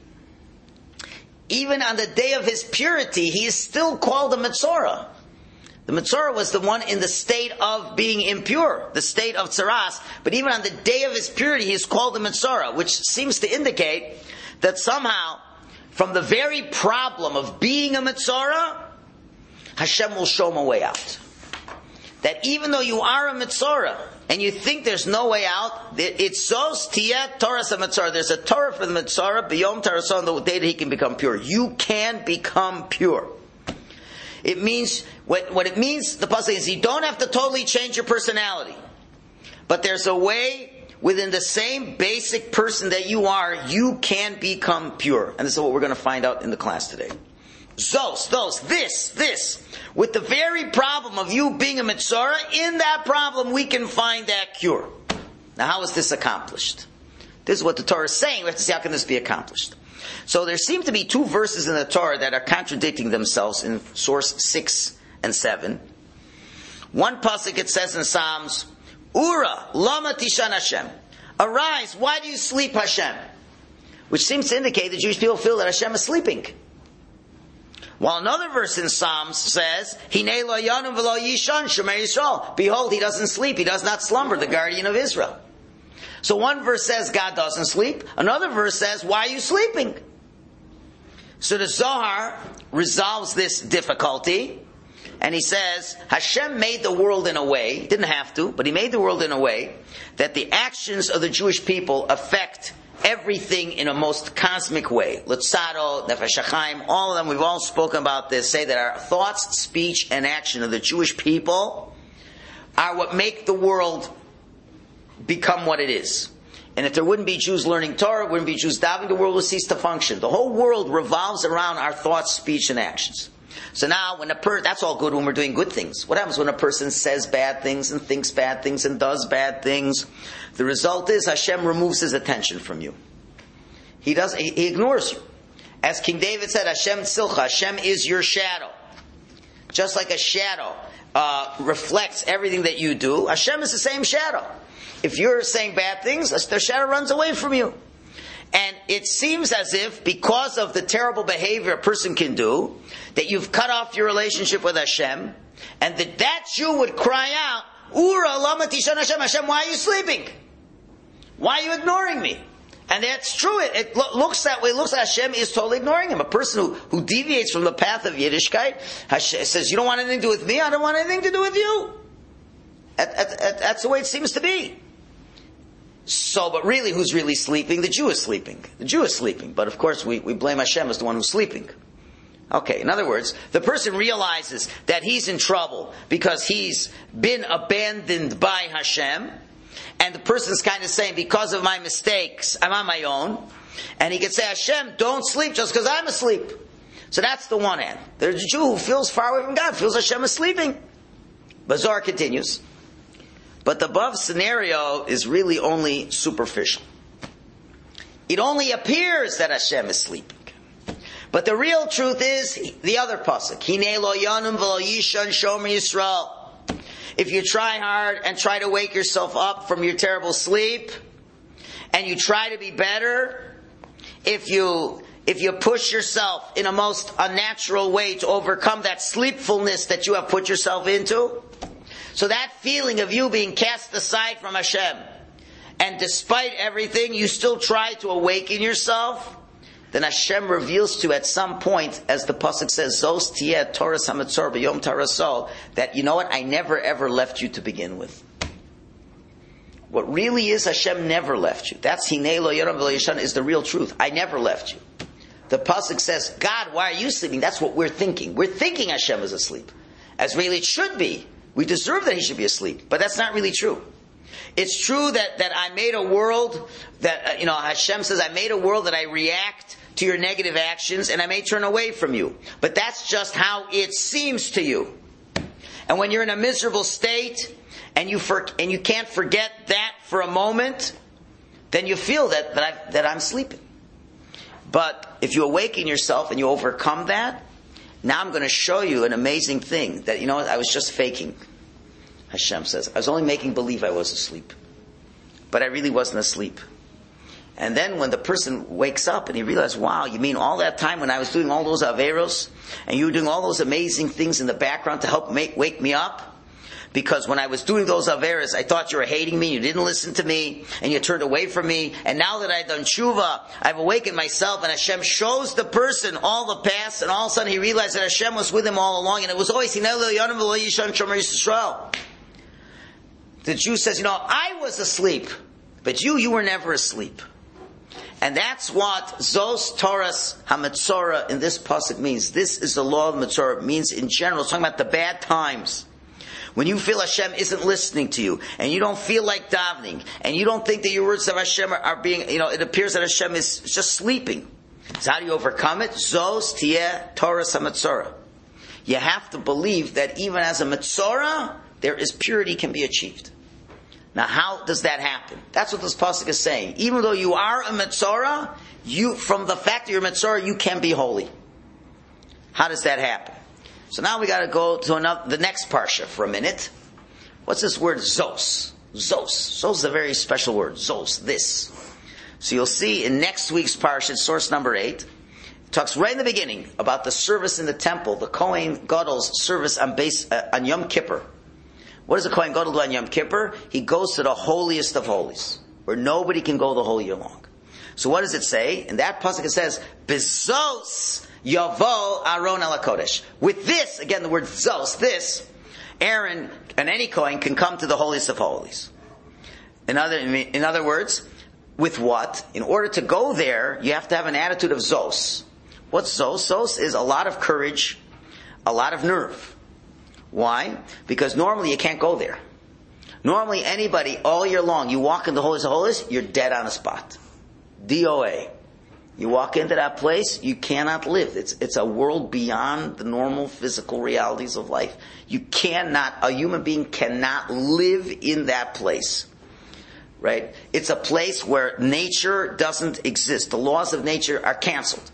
Speaker 1: Even on the day of his purity, he is still called a Mitzorah. The Mitzorah was the one in the state of being impure, the state of tzaras. But even on the day of his purity, he is called a Mitzorah, which seems to indicate that somehow, from the very problem of being a Mitzorah, Hashem will show him a way out. That even though you are a Mitzorah, and you think there's no way out, it's Zos tiyeh Toras HaMitzorah. There's a Torah for the Mitzorah, b'yom taraso, on the day that he can become pure. You can become pure. It means, what, what it means, the pasuk is you don't have to totally change your personality. But there's a way, within the same basic person that you are, you can become pure. And this is what we're going to find out in the class today. Zos, those, this, this. With the very problem of you being a Mitzorah, in that problem we can find that cure. Now how is this accomplished? This is what the Torah is saying. We have to see how can this be accomplished. So there seem to be two verses in the Torah that are contradicting themselves in source six and seven. One pasuk it says in Psalms, Ura, lama tishan Hashem. Arise, why do you sleep, Hashem? Which seems to indicate the Jewish people feel that Hashem is sleeping. While another verse in Psalms says, Hinei lo yanu v'lo yishan shomer Yisrael. Behold, he doesn't sleep, he does not slumber, the guardian of Israel. So one verse says God doesn't sleep. Another verse says, why are you sleeping? So the Zohar resolves this difficulty. And he says, Hashem made the world in a way, he didn't have to, but he made the world in a way that the actions of the Jewish people affect everything in a most cosmic way. Lutzado, Nefesh HaChaim, all of them, we've all spoken about this, say that our thoughts, speech, and action of the Jewish people are what make the world become what it is. And if there wouldn't be Jews learning Torah, wouldn't be Jews davening, the world would cease to function. The whole world revolves around our thoughts, speech, and actions. So now, when a per that's all good when we're doing good things. What happens when a person says bad things and thinks bad things and does bad things? The result is Hashem removes his attention from you. He does. He, he ignores you. As King David said, Hashem tzilcha, Hashem is your shadow. Just like a shadow uh, reflects everything that you do, Hashem is the same shadow. If you're saying bad things, the shadow runs away from you. And it seems as if, because of the terrible behavior a person can do, that you've cut off your relationship with Hashem, and that that Jew would cry out, Ura lama tishan Hashem, Hashem, why are you sleeping? Why are you ignoring me? And that's true. It, it lo- looks that way. It looks like Hashem is totally ignoring him. A person who, who deviates from the path of Yiddishkeit, Hashem says, you don't want anything to do with me, I don't want anything to do with you. That, that, that, that's the way it seems to be. So, but really, who's really sleeping? The Jew is sleeping. The Jew is sleeping. But of course, we, we blame Hashem as the one who's sleeping. Okay, in other words, the person realizes that he's in trouble because he's been abandoned by Hashem. And the person's kind of saying, because of my mistakes, I'm on my own. And he can say, Hashem, don't sleep just because I'm asleep. So that's the one hand. There's a Jew who feels far away from God, feels Hashem is sleeping. Bazar continues. But the above scenario is really only superficial. It only appears that Hashem is sleeping. But the real truth is the other pasuk. Hinei lo yanum v'lo yishan shomer Yisrael. If you try hard and try to wake yourself up from your terrible sleep, and you try to be better, if you if you push yourself in a most unnatural way to overcome that sleepfulness that you have put yourself into, so that feeling of you being cast aside from Hashem, and despite everything, you still try to awaken yourself, then Hashem reveals to you at some point, as the pasuk says, Zos tiyeh Torah hamitzor b'yom taraso, that you know what, I never ever left you to begin with. What really is, Hashem never left you. That's Hinei lo yaram v'lo yishan is the real truth. I never left you. The pasuk says, God, why are you sleeping? That's what we're thinking. We're thinking Hashem is asleep. As really it should be. We deserve that he should be asleep. But that's not really true. It's true that, that I made a world that, uh, you know, Hashem says, I made a world that I react to your negative actions and I may turn away from you. But that's just how it seems to you. And when you're in a miserable state and you for, and you can't forget that for a moment, then you feel that, that, I, that I'm sleeping. But if you awaken yourself and you overcome that, now I'm going to show you an amazing thing that, you know what, I was just faking. Hashem says, I was only making believe I was asleep. But I really wasn't asleep. And then when the person wakes up and he realizes, wow, you mean all that time when I was doing all those averos, and you were doing all those amazing things in the background to help make, wake me up? Because when I was doing those averos, I thought you were hating me, you didn't listen to me, and you turned away from me. And now that I've done tshuva, I've awakened myself, and Hashem shows the person all the past, and all of a sudden he realized that Hashem was with him all along, and it was always, the Jew says, you know, I was asleep, but you, you were never asleep. And that's what Zos Toras HaMetzora in this pasuk means. This is the law of Metzora. It means in general, it's talking about the bad times. When you feel Hashem isn't listening to you, and you don't feel like davening, and you don't think that your words of Hashem are, are being, you know, it appears that Hashem is just sleeping. So how do you overcome it? Zos tiyeh Toras HaMetzora. You have to believe that even as a Metzora, there is purity can be achieved. Now, how does that happen? That's what this pasuk is saying. Even though you are a Metzora, you, from the fact that you're a Metzora, you can be holy. How does that happen? So now we got to go to another, the next parsha for a minute. What's this word Zos? Zos. Zos is a very special word. Zos, this. So you'll see in next week's parsha, source number eight, it talks right in the beginning about the service in the temple, the Kohen Gadol's service on, base, uh, on Yom Kippur. What does the Kohen Gadol do on Yom Kippur? He goes to the holiest of holies, where nobody can go the whole year long. So what does it say? In that pasuk it says, Bezos Yavo Aaron ala Kodesh. With this, again the word Zos, this, Aaron and any Kohen can come to the holiest of holies. In other, in other words, with what? In order to go there, you have to have an attitude of Zos. What's Zos? Zos is a lot of courage, a lot of nerve. Why? Because normally you can't go there. Normally anybody, all year long, you walk into Holies of Holies, you're dead on the spot. D O A. You walk into that place, you cannot live. It's, it's a world beyond the normal physical realities of life. You cannot, a human being cannot live in that place. Right? It's a place where nature doesn't exist. The laws of nature are canceled.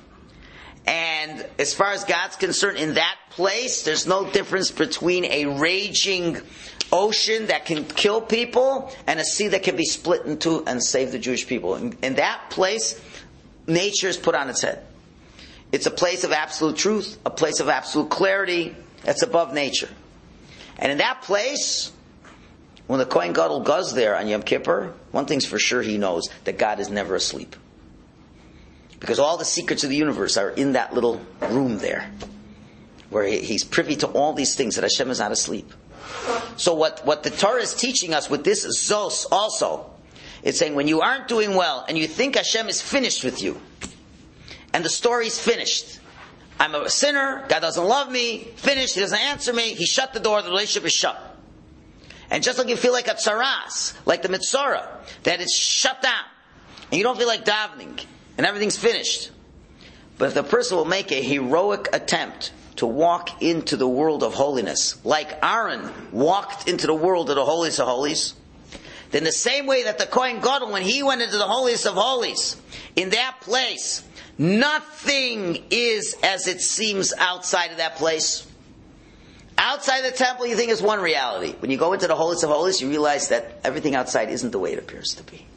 Speaker 1: And as far as God's concerned, in that place, there's no difference between a raging ocean that can kill people and a sea that can be split in two and save the Jewish people. In, in that place, nature is put on its head. It's a place of absolute truth, a place of absolute clarity that's above nature. And in that place, when the Kohen Gadol goes there on Yom Kippur, one thing's for sure he knows, that God is never asleep. Because all the secrets of the universe are in that little room there, where he, he's privy to all these things, that Hashem is not asleep. So what, what the Torah is teaching us with this Zos also, it's saying when you aren't doing well and you think Hashem is finished with you, and the story's finished, I'm a sinner, God doesn't love me, finished, He doesn't answer me, He shut the door, the relationship is shut. And just like you feel like a tsaras, like the Mitzorah, that it's shut down, and you don't feel like davening, and everything's finished. But if the person will make a heroic attempt to walk into the world of holiness, like Aaron walked into the world of the holiest of holies, then the same way that the Kohen Gadol, when he went into the holiest of holies, in that place, nothing is as it seems outside of that place. Outside the temple, you think it's one reality. When you go into the holiest of holies, you realize that everything outside isn't the way it appears to be.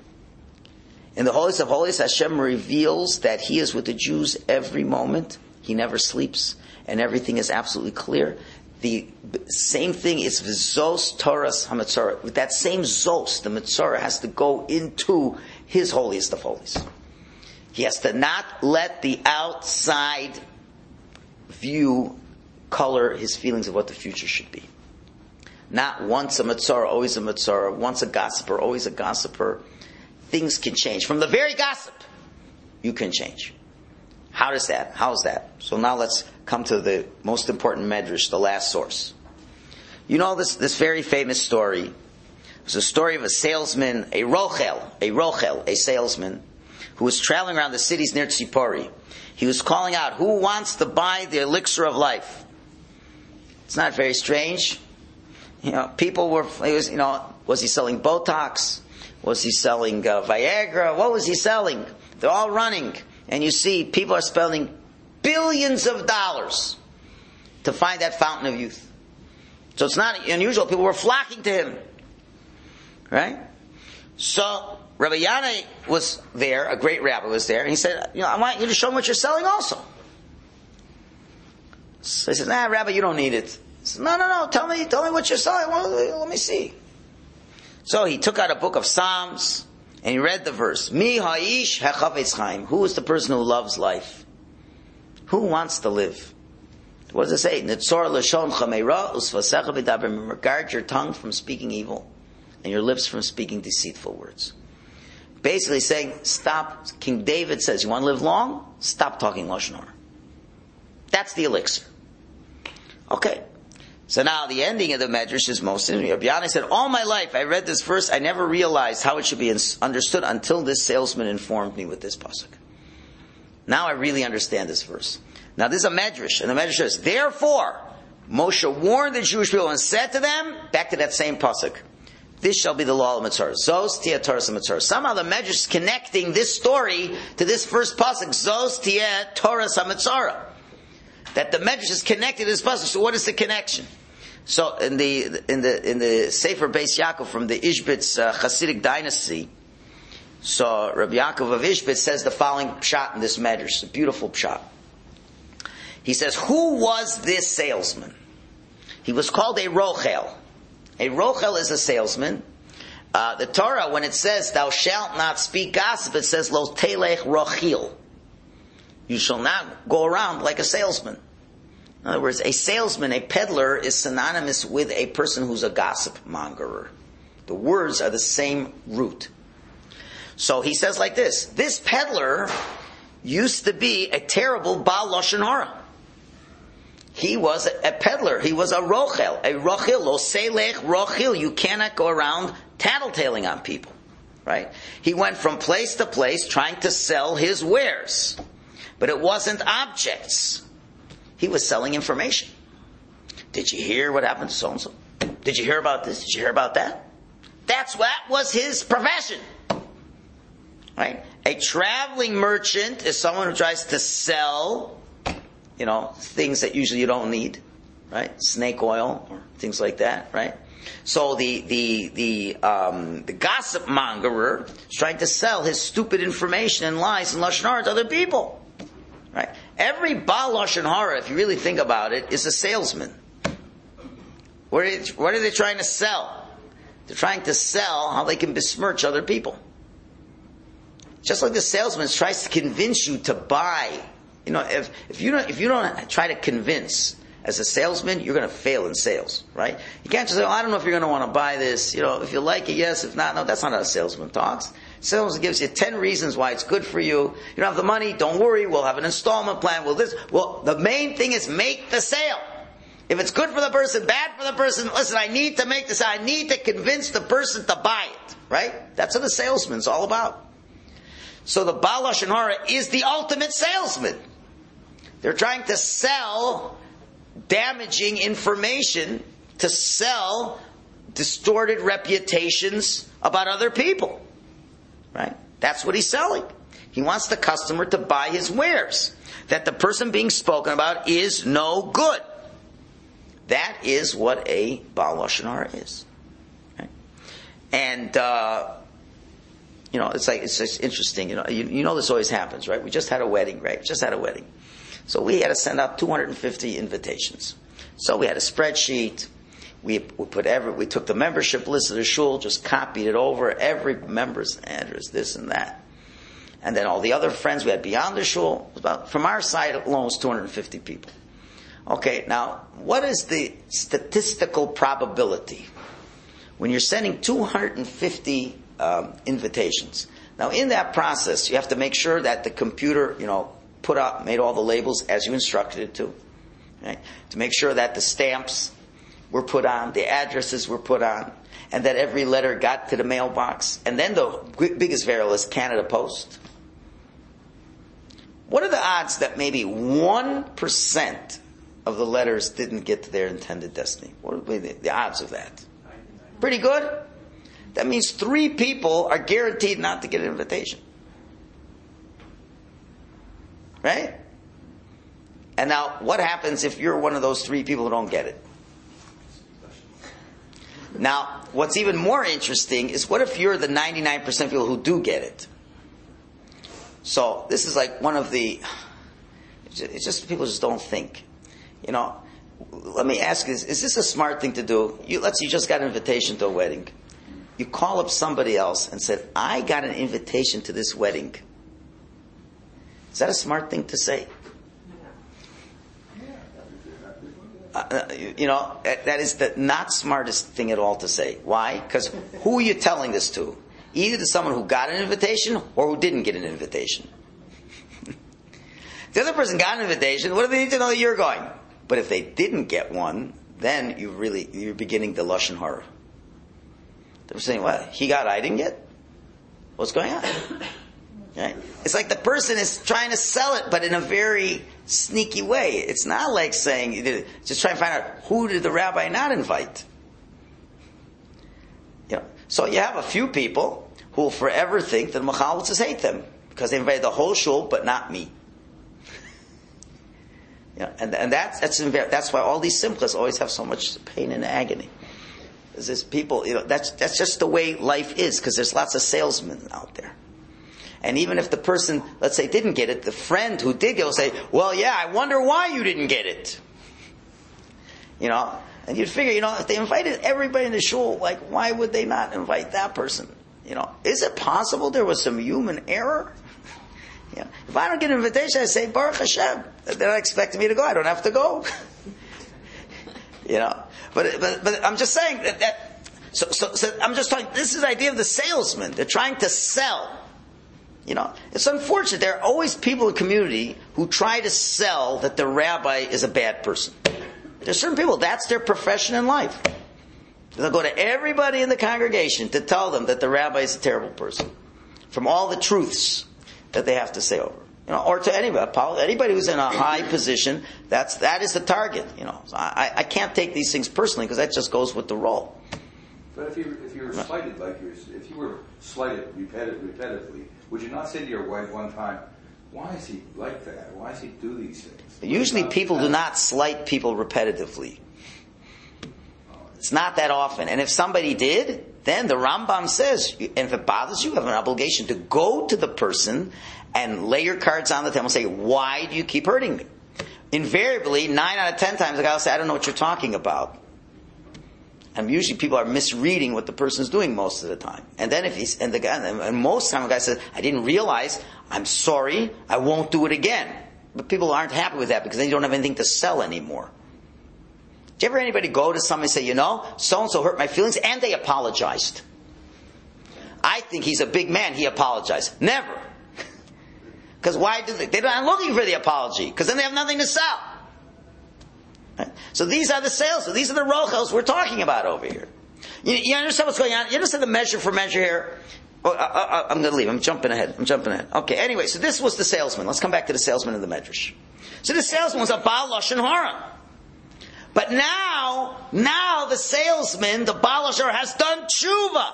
Speaker 1: In the holiest of holies, Hashem reveals that He is with the Jews every moment. He never sleeps, and everything is absolutely clear. The same thing is Zos Toras HaMetzorah. With that same Zos, the Metzorah has to go into His holiest of holies. He has to not let the outside view color his feelings of what the future should be. Not once a Metzorah, always a Metzorah. Once a gossiper, always a gossiper. Things can change. From the very gossip, you can change. How does that? How is that? So now let's come to the most important medrash, the last source. You know this, this very famous story. It's a story of a salesman, a rochel, a rochel, a salesman, who was traveling around the cities near Tzipori. He was calling out, who wants to buy the elixir of life? It's not very strange. You know, people were, he was, you know, was he selling Botox? Was he selling uh, Viagra? What was he selling? They're all running. And you see, people are spending billions of dollars to find that fountain of youth. So it's not unusual. People were flocking to him. Right? So, Rabbi Yanai was there, a great rabbi was there, and he said, you know, I want you to show me what you're selling also. So he said, nah, Rabbi, you don't need it. He said, no, no, no, tell me, tell me what you're selling. Well, let me see. So he took out a book of Psalms, and he read the verse, Mi ha'ish hachafetz chaim. Who is the person who loves life? Who wants to live? What does it say? Nitzor l'shon chameira usvasecha b'daber. Regard your tongue from speaking evil, and your lips from speaking deceitful words. Basically saying, stop. King David says, you want to live long? Stop talking lashon hara. That's the elixir. Okay. So now the ending of the medrash is most interesting. Rabbi Yanai said, all my life I read this verse, I never realized how it should be understood until this salesman informed me with this pasuk. Now I really understand this verse. Now this is a medrash, and the medrash says, therefore, Moshe warned the Jewish people and said to them, back to that same pasuk, this shall be the law of Mitzorah. Zos tia Torah Mitzorah. Somehow the medrash is connecting this story to this first pasuk, Zos tia Torah Mitzorah. That the medrash is connected to this pasuk. So what is the connection? So in the in the in the Sefer Beis Yaakov from the Ishbitz uh, Hasidic dynasty, so Rabbi Yaakov of Ishbitz says the following pshat in this medrash. A beautiful pshat. He says, who was this salesman? He was called a rochel. A rochel is a salesman. Uh, the Torah, when it says, thou shalt not speak gossip, it says, lo telech rochil. You shall not go around like a salesman. In other words, a salesman, a peddler, is synonymous with a person who's a gossip mongerer. The words are the same root. So he says like this, this peddler used to be a terrible Baal Lashon Hara. He was a, a peddler. He was a rochel. A rochil, lo selech rochil. You cannot go around tattletaling on people. Right? He went from place to place trying to sell his wares. But it wasn't objects. He was selling information. Did you hear what happened to so-and-so? Did you hear about this? Did you hear about that? That's what was his profession. Right? A traveling merchant is someone who tries to sell, you know, things that usually you don't need, right? Snake oil or things like that, right? So the the the um, the gossip mongerer is trying to sell his stupid information and lies and lashon hara to other people, right? Every Baal lashon hara, if you really think about it, is a salesman. What are they, what are they trying to sell? They're trying to sell how they can besmirch other people. Just like the salesman tries to convince you to buy. You know, if, if you don't, if you don't try to convince as a salesman, you're going to fail in sales, right? You can't just say, oh, I don't know if you're going to want to buy this. You know, if you like it, yes. If not, no. That's not how a salesman talks. Salesman gives you ten reasons why it's good for you. You don't have the money. Don't worry. We'll have an installment plan. We'll this. Well, the main thing is make the sale. If it's good for the person, bad for the person, listen, I need to make this. I need to convince the person to buy it, right? That's what a salesman's all about. So the Baal lashon hara is the ultimate salesman. They're trying to sell damaging information, to sell distorted reputations about other people. Right? That's what he's selling. He wants the customer to buy his wares. That the person being spoken about is no good. That is what a Baal lashon hara is. Right? And, uh, you know, it's like, it's just interesting. You know, you, you know this always happens, right? We just had a wedding, right? Just had a wedding. So we had to send out two hundred fifty invitations. So we had a spreadsheet. We, we put every, we took the membership list of the shul, just copied it over, every member's address, this and that. And then all the other friends we had beyond the shul, about, from our side alone, it was two hundred fifty people. Okay, now, what is the statistical probability when you're sending two hundred fifty um, invitations? Now, in that process, you have to make sure that the computer, you know, put up, made all the labels as you instructed it to, right? To make sure that the stamps were put on, the addresses were put on, and that every letter got to the mailbox. And then the biggest variable is Canada Post. What are the odds that maybe one percent of the letters didn't get to their intended destiny? What would be the, the odds of that? Pretty good. That means three people are guaranteed not to get an invitation. Right? And now, what happens if you're one of those three people who don't get it? Now, what's even more interesting is what if you're the ninety-nine percent of people who do get it? So, this is like one of the... It's just people just don't think. You know, let me ask you, is, is this a smart thing to do? You, let's say you just got an invitation to a wedding. You call up somebody else and said, I got an invitation to this wedding. Is that a smart thing to say? Uh, you know, that is the not smartest thing at all to say. Why? Because who are you telling this to? Either to someone who got an invitation or who didn't get an invitation. The other person got an invitation. What do they need to know that you're going? But if they didn't get one, then you really you're beginning the lashon hara. They're saying, "Well, he got, I didn't get. What's going on?" Right? It's like the person is trying to sell it, but in a very sneaky way. It's not like saying, just trying to find out who did the rabbi not invite. You know, so you have a few people who will forever think that Mechalitzes hate them because they invited the whole shul, but not me. You know, and and that's that's that's why all these simchas always have so much pain and agony. Is this people? You know, that's that's just the way life is because there's lots of salesmen out there. And even if the person, let's say, didn't get it, the friend who did get it will say, well, yeah, I wonder why you didn't get it. You know, and you'd figure, you know, if they invited everybody in the shul, like, why would they not invite that person? You know, is it possible there was some human error? You know, if I don't get an invitation, I say, Baruch Hashem. They're not expecting me to go. I don't have to go. You know, but, but, but I'm just saying that, that so, so, so I'm just talking, this is the idea of the salesman. They're trying to sell. You know, it's unfortunate. There are always people in the community who try to sell that the rabbi is a bad person. There's certain people, that's their profession in life. They'll go to everybody in the congregation to tell them that the rabbi is a terrible person. From all the truths that they have to say over. You know, or to anybody, anybody who's in a high position, that's, that is the target. You know, so I, I can't take these things personally because that just goes with the role.
Speaker 4: But if you if you were slighted like you if you were slighted repetitive, repetitively, would you not say to your wife one time, "Why is he like that? Why does he do these things?"
Speaker 1: Usually, people do not slight people repetitively. It's not that often. And if somebody did, then the Rambam says, and if it bothers you, you have an obligation to go to the person and lay your cards on the table and say, "Why do you keep hurting me?" Invariably, nine out of ten times, the guy will say, "I don't know what you're talking about." And usually people are misreading what the person's doing most of the time. And then if he's, and the guy, and most time the guy says, "I didn't realize, I'm sorry, I won't do it again." But people aren't happy with that because then you don't have anything to sell anymore. Did you ever anybody go to somebody and say, "You know, so-and-so hurt my feelings," and they apologized? I think he's a big man, he apologized. Never. Because why do they, they're not looking for the apology, because then they have nothing to sell. Right? So these are the sales. So these are the rochels we're talking about over here. You, you understand what's going on? You understand the measure for measure here? Oh, I, I, I'm going to leave. I'm jumping ahead. I'm jumping ahead. Okay. Anyway, so this was the salesman. Let's come back to the salesman in the medrash. So the salesman was a Baal Lashon Hara. But now, now the salesman, the Baal Lashon Hara, has done tshuva.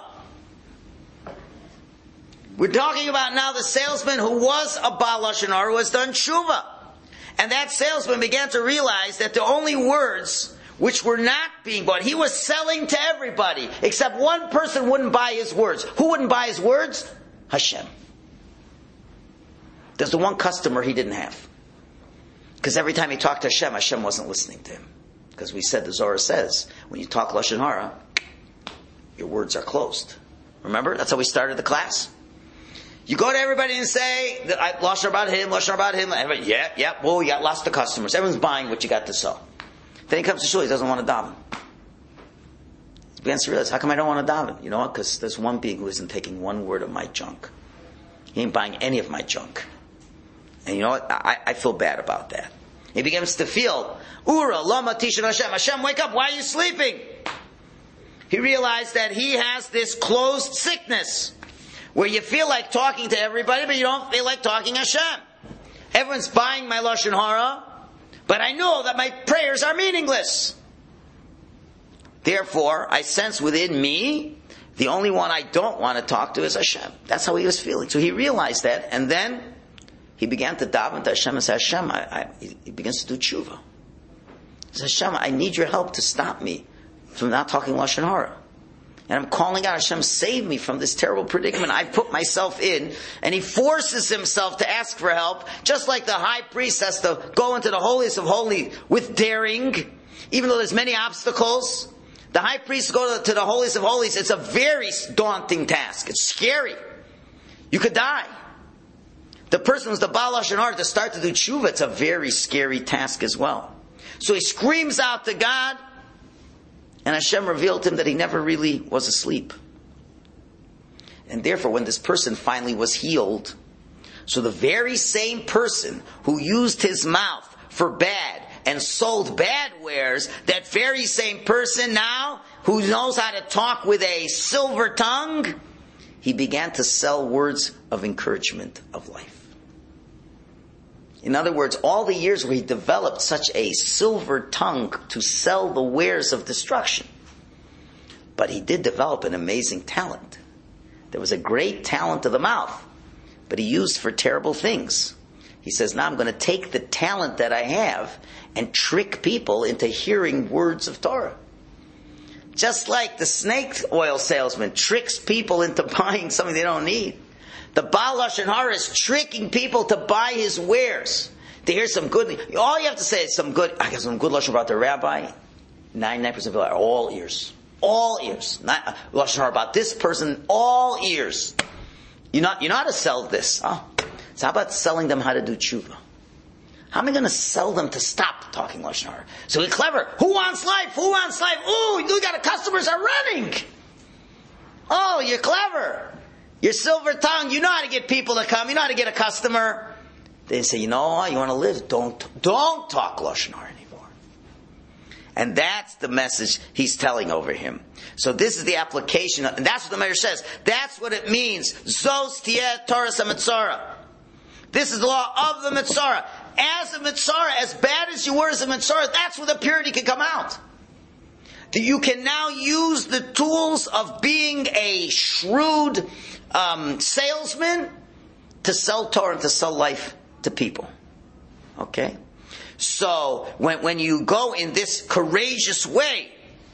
Speaker 1: We're talking about now the salesman who was a Baal Lashon Hara who has done tshuva. And that salesman began to realize that the only words which were not being bought, he was selling to everybody, except one person wouldn't buy his words. Who wouldn't buy his words? Hashem. There's the one customer he didn't have. Because every time he talked to Hashem, Hashem wasn't listening to him. Because we said, the Zohar says, when you talk Lashon Hara, your words are closed. Remember? That's how we started the class. You go to everybody and say, Lashon about him, Lashon about him. Everybody, yeah, yeah, well, you got lots of customers. Everyone's buying what you got to sell. Then he comes to shul, he doesn't want to daven. He begins to realize, how come I don't want to daven? You know what? Because there's one being who isn't taking one word of my junk. He ain't buying any of my junk. And you know what? I, I feel bad about that. He begins to feel, Ura, Lama, Tishan Hashem. Hashem, wake up, why are you sleeping? He realized that he has this closed sickness, where you feel like talking to everybody, but you don't feel like talking Hashem. Everyone's buying my Lashon Hara, but I know that my prayers are meaningless. Therefore, I sense within me, the only one I don't want to talk to is Hashem. That's how he was feeling. So he realized that, and then he began to daven to Hashem and say, Hashem, I, I, he begins to do tshuva. He says, Hashem, I need your help to stop me from not talking Lashon Hara. And I'm calling out, Hashem, save me from this terrible predicament I've put myself in. And he forces himself to ask for help, just like the high priest has to go into the holiest of holies with daring, even though there's many obstacles. The high priest go to, to the holiest of holies. It's a very daunting task. It's scary. You could die. The person who's the Baal Lashon Hara to start to do tshuva, it's a very scary task as well. So he screams out to God, and Hashem revealed to him that he never really was asleep. And therefore, when this person finally was healed, so the very same person who used his mouth for bad and sold bad wares, that very same person now, who knows how to talk with a silver tongue, he began to sell words of encouragement of life. In other words, all the years where he developed such a silver tongue to sell the wares of destruction. But he did develop an amazing talent. There was a great talent of the mouth, but he used for terrible things. He says, now I'm going to take the talent that I have and trick people into hearing words of Torah. Just like the snake oil salesman tricks people into buying something they don't need. The Baal Lashon Hara is tricking people to buy his wares. To hear some good, all you have to say is some good, I got some good Lashon about the rabbi. ninety-nine percent of people are all ears. All ears. Not Lashon Hara about this person, all ears. You know, you know how to sell this. Oh. So how about selling them how to do tshuva? How am I going to sell them to stop talking Lashon Hara? So we're clever. Who wants life? Who wants life? Ooh, you got a customers are running. Oh, you're clever. You're silver tongued. You know how to get people to come. You know how to get a customer. They say, you know what? You want to live? Don't, don't talk Lashon Hara anymore. And that's the message he's telling over him. So this is the application, and that's what the Medrash says. That's what it means. Zos tieh Toras HaMetzora. This is the law of the Metzora. As a Metzora, as bad as you were as a Metzora, that's where the purity can come out. You can now use the tools of being a shrewd um, salesman to sell Torah and to sell life to people. Okay? So, when, when you go in this courageous way,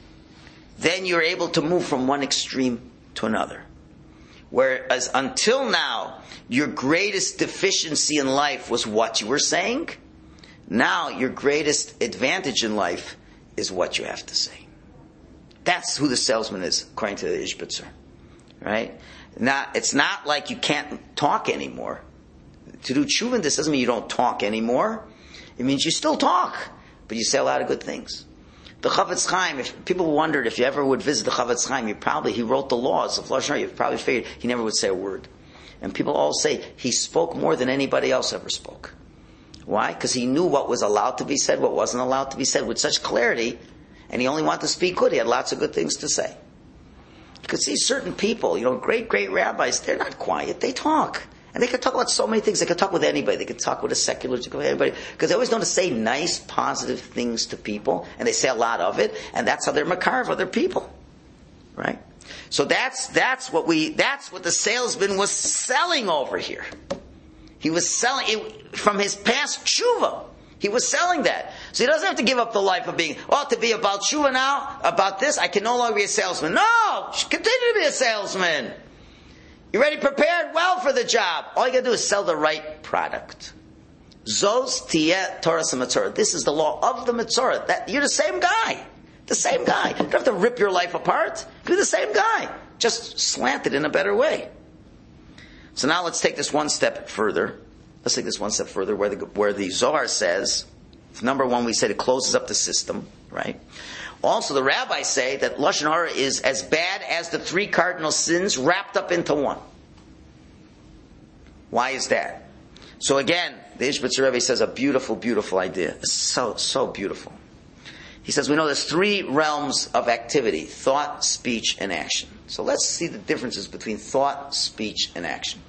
Speaker 1: then you're able to move from one extreme to another. Whereas until now, your greatest deficiency in life was what you were saying. Now, your greatest advantage in life is what you have to say. That's who the salesman is, according to the Ishbitzer. Right? Now, it's not like you can't talk anymore. To do tshuva, this doesn't mean you don't talk anymore. It means you still talk, but you say a lot of good things. The Chavetz Chaim, if people wondered if you ever would visit the Chavetz Chaim, you probably, he wrote the laws of Lashon Hara, you probably figured he never would say a word. And people all say he spoke more than anybody else ever spoke. Why? Because he knew what was allowed to be said, what wasn't allowed to be said with such clarity, and he only wanted to speak good. He had lots of good things to say. You could see certain people, you know, great, great rabbis, they're not quiet, they talk. And they could talk about so many things. They could talk with anybody. They could talk with a secular, they could talk with anybody. Because they always know to say nice, positive things to people. And they say a lot of it. And that's how they're makar of other people. Right? So that's, that's what we, that's what the salesman was selling over here. He was selling it from his past tshuva. He was selling that. So he doesn't have to give up the life of being, well, to be about tshuva now, about this, I can no longer be a salesman. No! Continue to be a salesman. You're already prepared well for the job. All you gotta do is sell the right product. Zos tieh Toras HaMetzora. This is the law of the Metzora. That you're the same guy. The same guy. You don't have to rip your life apart. You're the same guy. Just slant it in a better way. So now let's take this one step further. Let's take this one step further where the, where the Zohar says, number one, we said it closes up the system, right? Also, the rabbis say that Lashon Hara is as bad as the three cardinal sins wrapped up into one. Why is that? So again, the Ishbitzer Rebbe says a beautiful, beautiful idea. It's so, so beautiful. He says we know there's three realms of activity: thought, speech, and action. So let's see the differences between thought, speech, and action.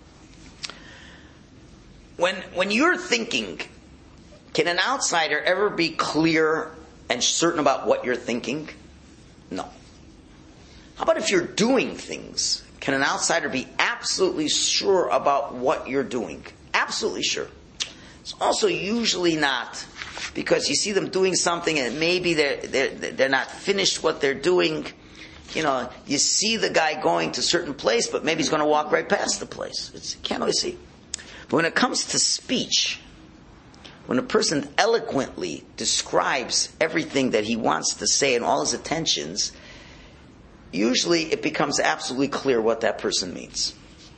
Speaker 1: When, when you're thinking, can an outsider ever be clear and certain about what you're thinking? No. How about if you're doing things? Can an outsider be absolutely sure about what you're doing? Absolutely sure. It's also usually not, because you see them doing something and maybe they're, they're, they're not finished what they're doing. You know, you see the guy going to a certain place, but maybe he's going to walk right past the place. It's, you can't always see. But when it comes to speech, when a person eloquently describes everything that he wants to say and all his intentions, usually it becomes absolutely clear what that person means.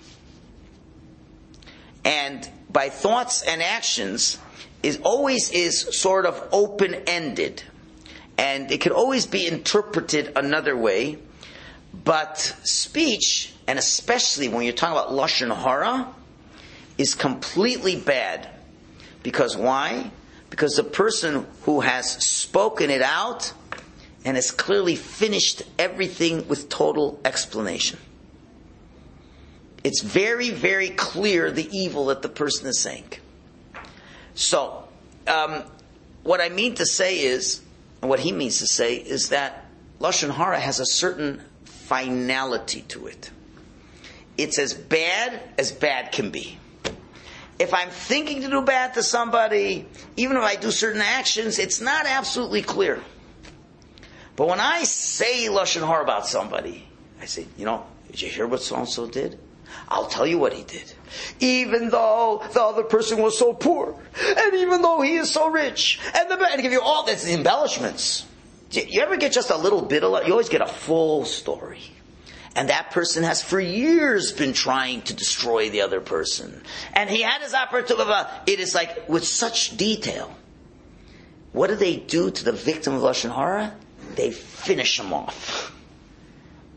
Speaker 1: And by thoughts and actions, it always is sort of open-ended. And it could always be interpreted another way. But speech, and especially when you're talking about Lashon Hara, is completely bad. Because why? Because the person who has spoken it out and has clearly finished everything with total explanation. It's very, very clear the evil that the person is saying. So, um, what I mean to say is, and what he means to say, is that Lashon Hara has a certain finality to it. It's as bad as bad can be. If I'm thinking to do bad to somebody, even if I do certain actions, it's not absolutely clear. But when I say Lashon Hara about somebody, I say, you know, did you hear what so-and-so did? I'll tell you what he did. Even though the other person was so poor, and even though he is so rich, and the and give you all that's the embellishments. You ever get just a little bit of, you always get a full story. And that person has for years been trying to destroy the other person. And he had his opportunity. It is like with such detail. What do they do to the victim of Lashon Hara? They finish him off.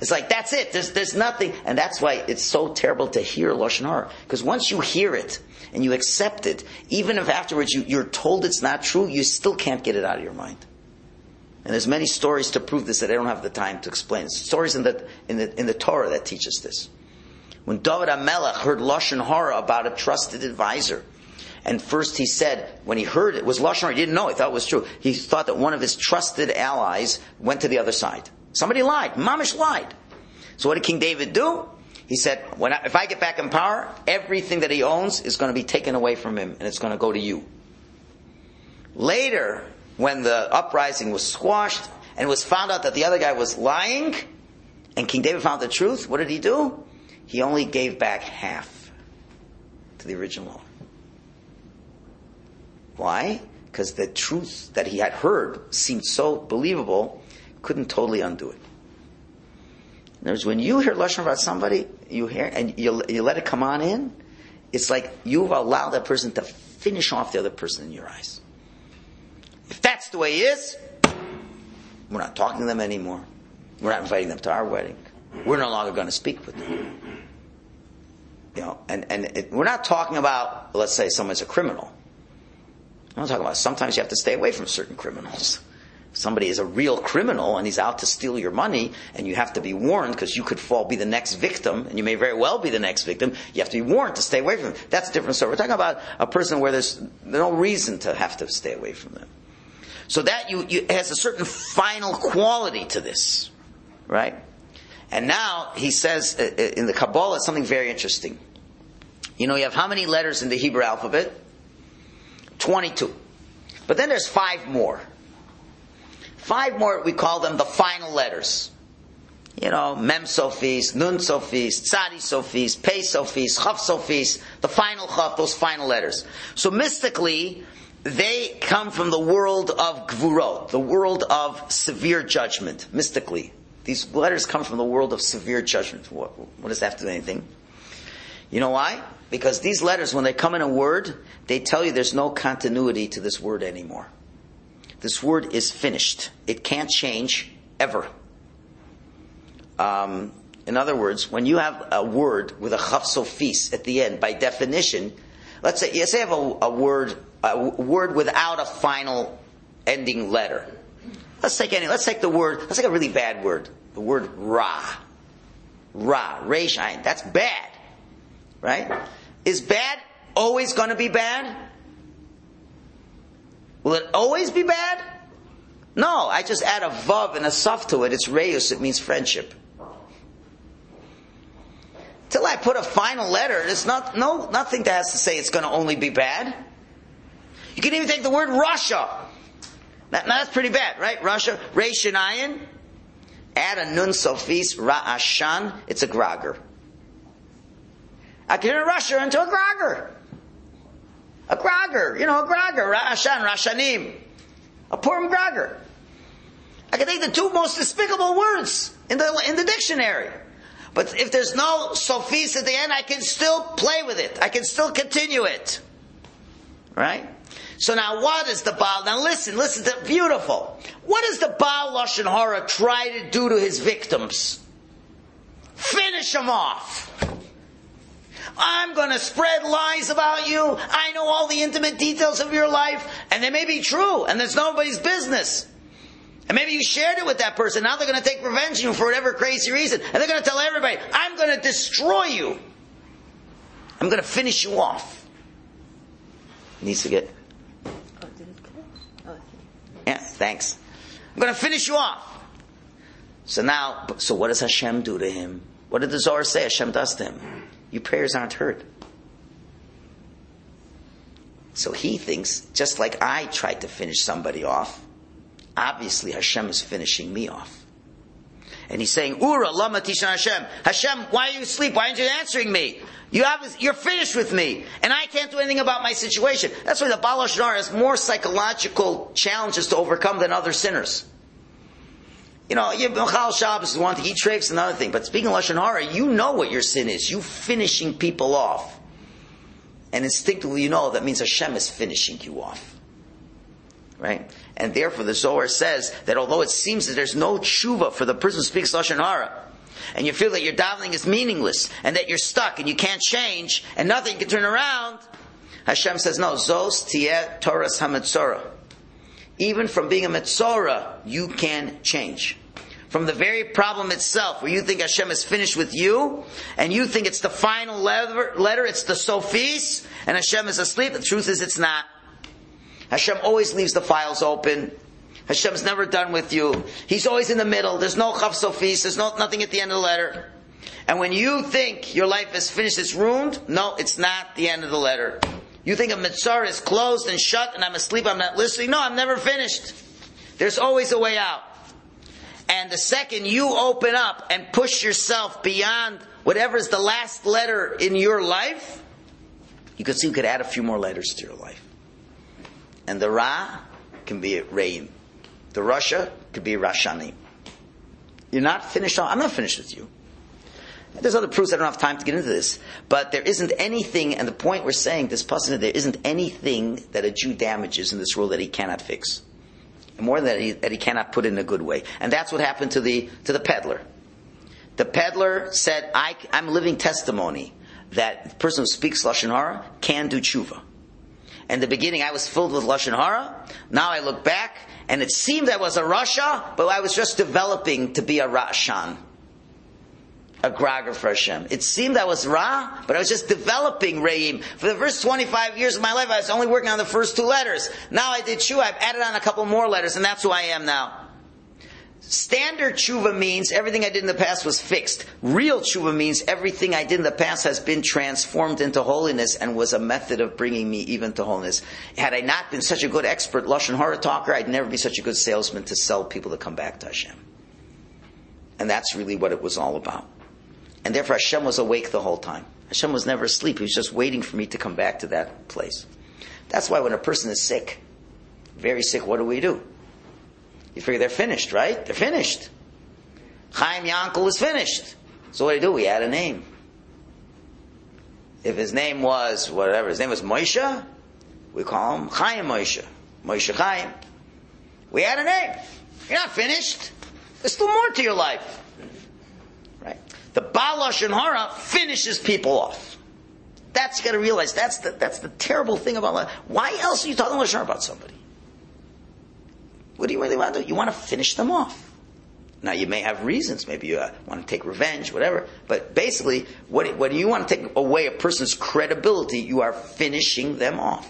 Speaker 1: It's like, that's it. There's, there's nothing. And that's why it's so terrible to hear Lashon Hara. Because once you hear it and you accept it, even if afterwards you, you're told it's not true, you still can't get it out of your mind. And there's many stories to prove this that I don't have the time to explain. Stories in the, in the, in the Torah that teach us this. When David HaMelech heard Lashon Hara about a trusted advisor, and first he said, when he heard it was Lashon Hara, he didn't know, he thought it was true. He thought that one of his trusted allies went to the other side. Somebody lied. Mamish lied. So what did King David do? He said, when I, if I get back in power, everything that he owns is going to be taken away from him, and it's going to go to you. Later, when the uprising was squashed, and it was found out that the other guy was lying, and King David found the truth, what did he do? He only gave back half to the original owner. Why? Because the truth that he had heard seemed so believable, couldn't totally undo it. In other words, when you hear Lashon about somebody, you hear and you, you let it come on in, it's like you've allowed that person to finish off the other person in your eyes. If that's the way he is, we're not talking to them anymore. We're not inviting them to our wedding. We're no longer going to speak with them. You know, and, and it, we're not talking about, let's say someone's a criminal. I'm not talking about, sometimes you have to stay away from certain criminals. Somebody is a real criminal and he's out to steal your money, and you have to be warned because you could fall, be the next victim, and you may very well be the next victim. You have to be warned to stay away from them. That's a different story. We're talking about a person where there's no reason to have to stay away from them. So that you, you has a certain final quality to this, right? And now he says in the Kabbalah something very interesting. You know, you have how many letters in the Hebrew alphabet? twenty-two. But then there's five more. Five more, we call them the final letters. You know, Mem Sophis, Nun Sophis, Tzadi Sophis, Pei Sophis, Chaf Sophis, the final Chaf, those final letters. So mystically, they come from the world of Gvurot, the world of severe judgment, mystically. These letters come from the world of severe judgment. What, what does that have to do with anything? You know why? Because these letters, when they come in a word, they tell you there's no continuity to this word anymore. This word is finished. It can't change ever. Um, in other words, when you have a word with a chaf sofis at the end, by definition, let's say, let's say you have a, a word, a word without a final ending letter. Let's take any. Let's take the word. Let's take a really bad word. The word ra, ra, reish ayin. That's bad, right? Is bad always going to be bad? Will it always be bad? No, I just add a vav and a saf to it. It's reus. It means friendship. Till I put a final letter, there's not no nothing that has to say it's going to only be bad. You can even take the word Russia. Now, now that's pretty bad, right? Russia, reish and ayin. Add a nun sofis ra'ashan. It's a grogger. I can turn Russia into a grogger. A grogger, you know, a grogger, Ra'ashan, Rashanim. A Purim grogger. I can take the two most despicable words in the in the dictionary. But if there's no sofis at the end, I can still play with it. I can still continue it. Right? So now what is the Baal? Now listen, listen to beautiful. What does the Baal Lashon Hara try to do to his victims? Finish them off. I'm going to spread lies about you. I know all the intimate details of your life, and they may be true, and there's nobody's business. And maybe you shared it with that person. Now they're going to take revenge on you for whatever crazy reason, and they're going to tell everybody, I'm going to destroy you. I'm going to finish you off. It needs to get... Yeah, thanks. I'm going to finish you off. So now, so what does Hashem do to him? What did the Zohar say Hashem does to him? Your prayers aren't heard. So he thinks, just like I tried to finish somebody off, obviously Hashem is finishing me off. And he's saying, Ura, lama tishan Hashem. Hashem, why are you asleep? Why aren't you answering me? You have, you're finished with me. And I can't do anything about my situation. That's why the Baal Lashon Hara has more psychological challenges to overcome than other sinners. You know, Mechal Shabbos is one thing, eat tricks another thing. But speaking of Lashon Hara, you know what your sin is. You finishing people off. And instinctively you know that means Hashem is finishing you off. Right? And therefore the Zohar says that although it seems that there's no tshuva for the person who speaks Lashon Hara, and you feel that your davening is meaningless, and that you're stuck, and you can't change, and nothing can turn around, Hashem says, no, Zos Tieh Toras HaMetzora. Even from being a Metzora, you can change. From the very problem itself, where you think Hashem is finished with you, and you think it's the final letter, letter it's the Sophis, and Hashem is asleep, the truth is it's not. Hashem always leaves the files open. Hashem's never done with you. He's always in the middle. There's no Chav Sophis, there's no, nothing at the end of the letter. And when you think your life is finished, it's ruined, no, it's not the end of the letter. You think a Metzora is closed and shut, and I'm asleep, I'm not listening. No, I'm never finished. There's always a way out. And the second you open up and push yourself beyond whatever is the last letter in your life, you could see you could add a few more letters to your life. And the Ra can be Re'im. The Rasha could be Rashanim. You're not finished. I'm not finished with you. There's other proofs. I don't have time to get into this. But there isn't anything, and the point we're saying, this person, there isn't anything that a Jew damages in this world that he cannot fix. And more than that, he, that he cannot put in a good way. And that's what happened to the to the peddler. The peddler said, I, I'm living testimony that the person who speaks Lashon Hara can do tshuva. In the beginning, I was filled with Lashon Hara. Now I look back, and it seemed I was a Rasha, but I was just developing to be a Rashan. A Grager for Hashem. It seemed I was Ra, but I was just developing Re'im. For the first twenty-five years of my life, I was only working on the first two letters. Now I did Tshuva, I've added on a couple more letters, and that's who I am now. Standard Tshuva means everything I did in the past was fixed. Real Tshuva means everything I did in the past has been transformed into holiness and was a method of bringing me even to holiness. Had I not been such a good expert Lashon Hara talker, I'd never be such a good salesman to sell people to come back to Hashem. And that's really what it was all about. And therefore Hashem was awake the whole time. Hashem was never asleep. He was just waiting for me to come back to that place. That's why when a person is sick, very sick, what do we do? You figure they're finished, right? They're finished. Chaim Yankel is finished. So what do we do? We add a name. If his name was, whatever, his name was Moshe, we call him Chaim Moshe. Moshe Chaim. We add a name. You're not finished. There's still more to your life. Right? The Baal Lashon Hara finishes people off. That's you got to realize. That's the that's the terrible thing about life. Why else are you talking Lashon Hara about somebody? What do you really want to do? You want to finish them off. Now you may have reasons. Maybe you uh, want to take revenge, whatever. But basically, what when you want to take away a person's credibility, you are finishing them off.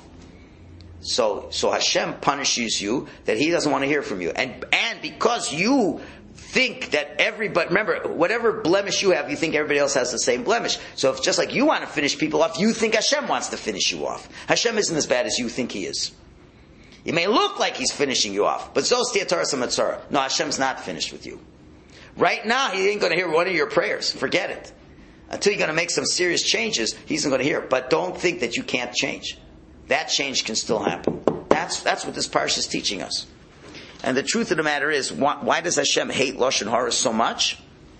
Speaker 1: So so Hashem punishes you that He doesn't want to hear from you, and and because you think that everybody, remember, whatever blemish you have, you think everybody else has the same blemish. So if just like you want to finish people off, you think Hashem wants to finish you off. Hashem isn't as bad as you think He is. You may look like He's finishing you off, but Zos Tieh Toras HaMetzora. No, Hashem's not finished with you. Right now, He ain't going to hear one of your prayers. Forget it. Until you're going to make some serious changes, He's not going to hear. But don't think that you can't change. That change can still happen. That's that's what this parsha is teaching us. And the truth of the matter is, why, why does Hashem hate Lashon Hara so much?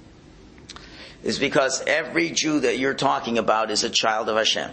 Speaker 1: Is because every Jew that you're talking about is a child of Hashem.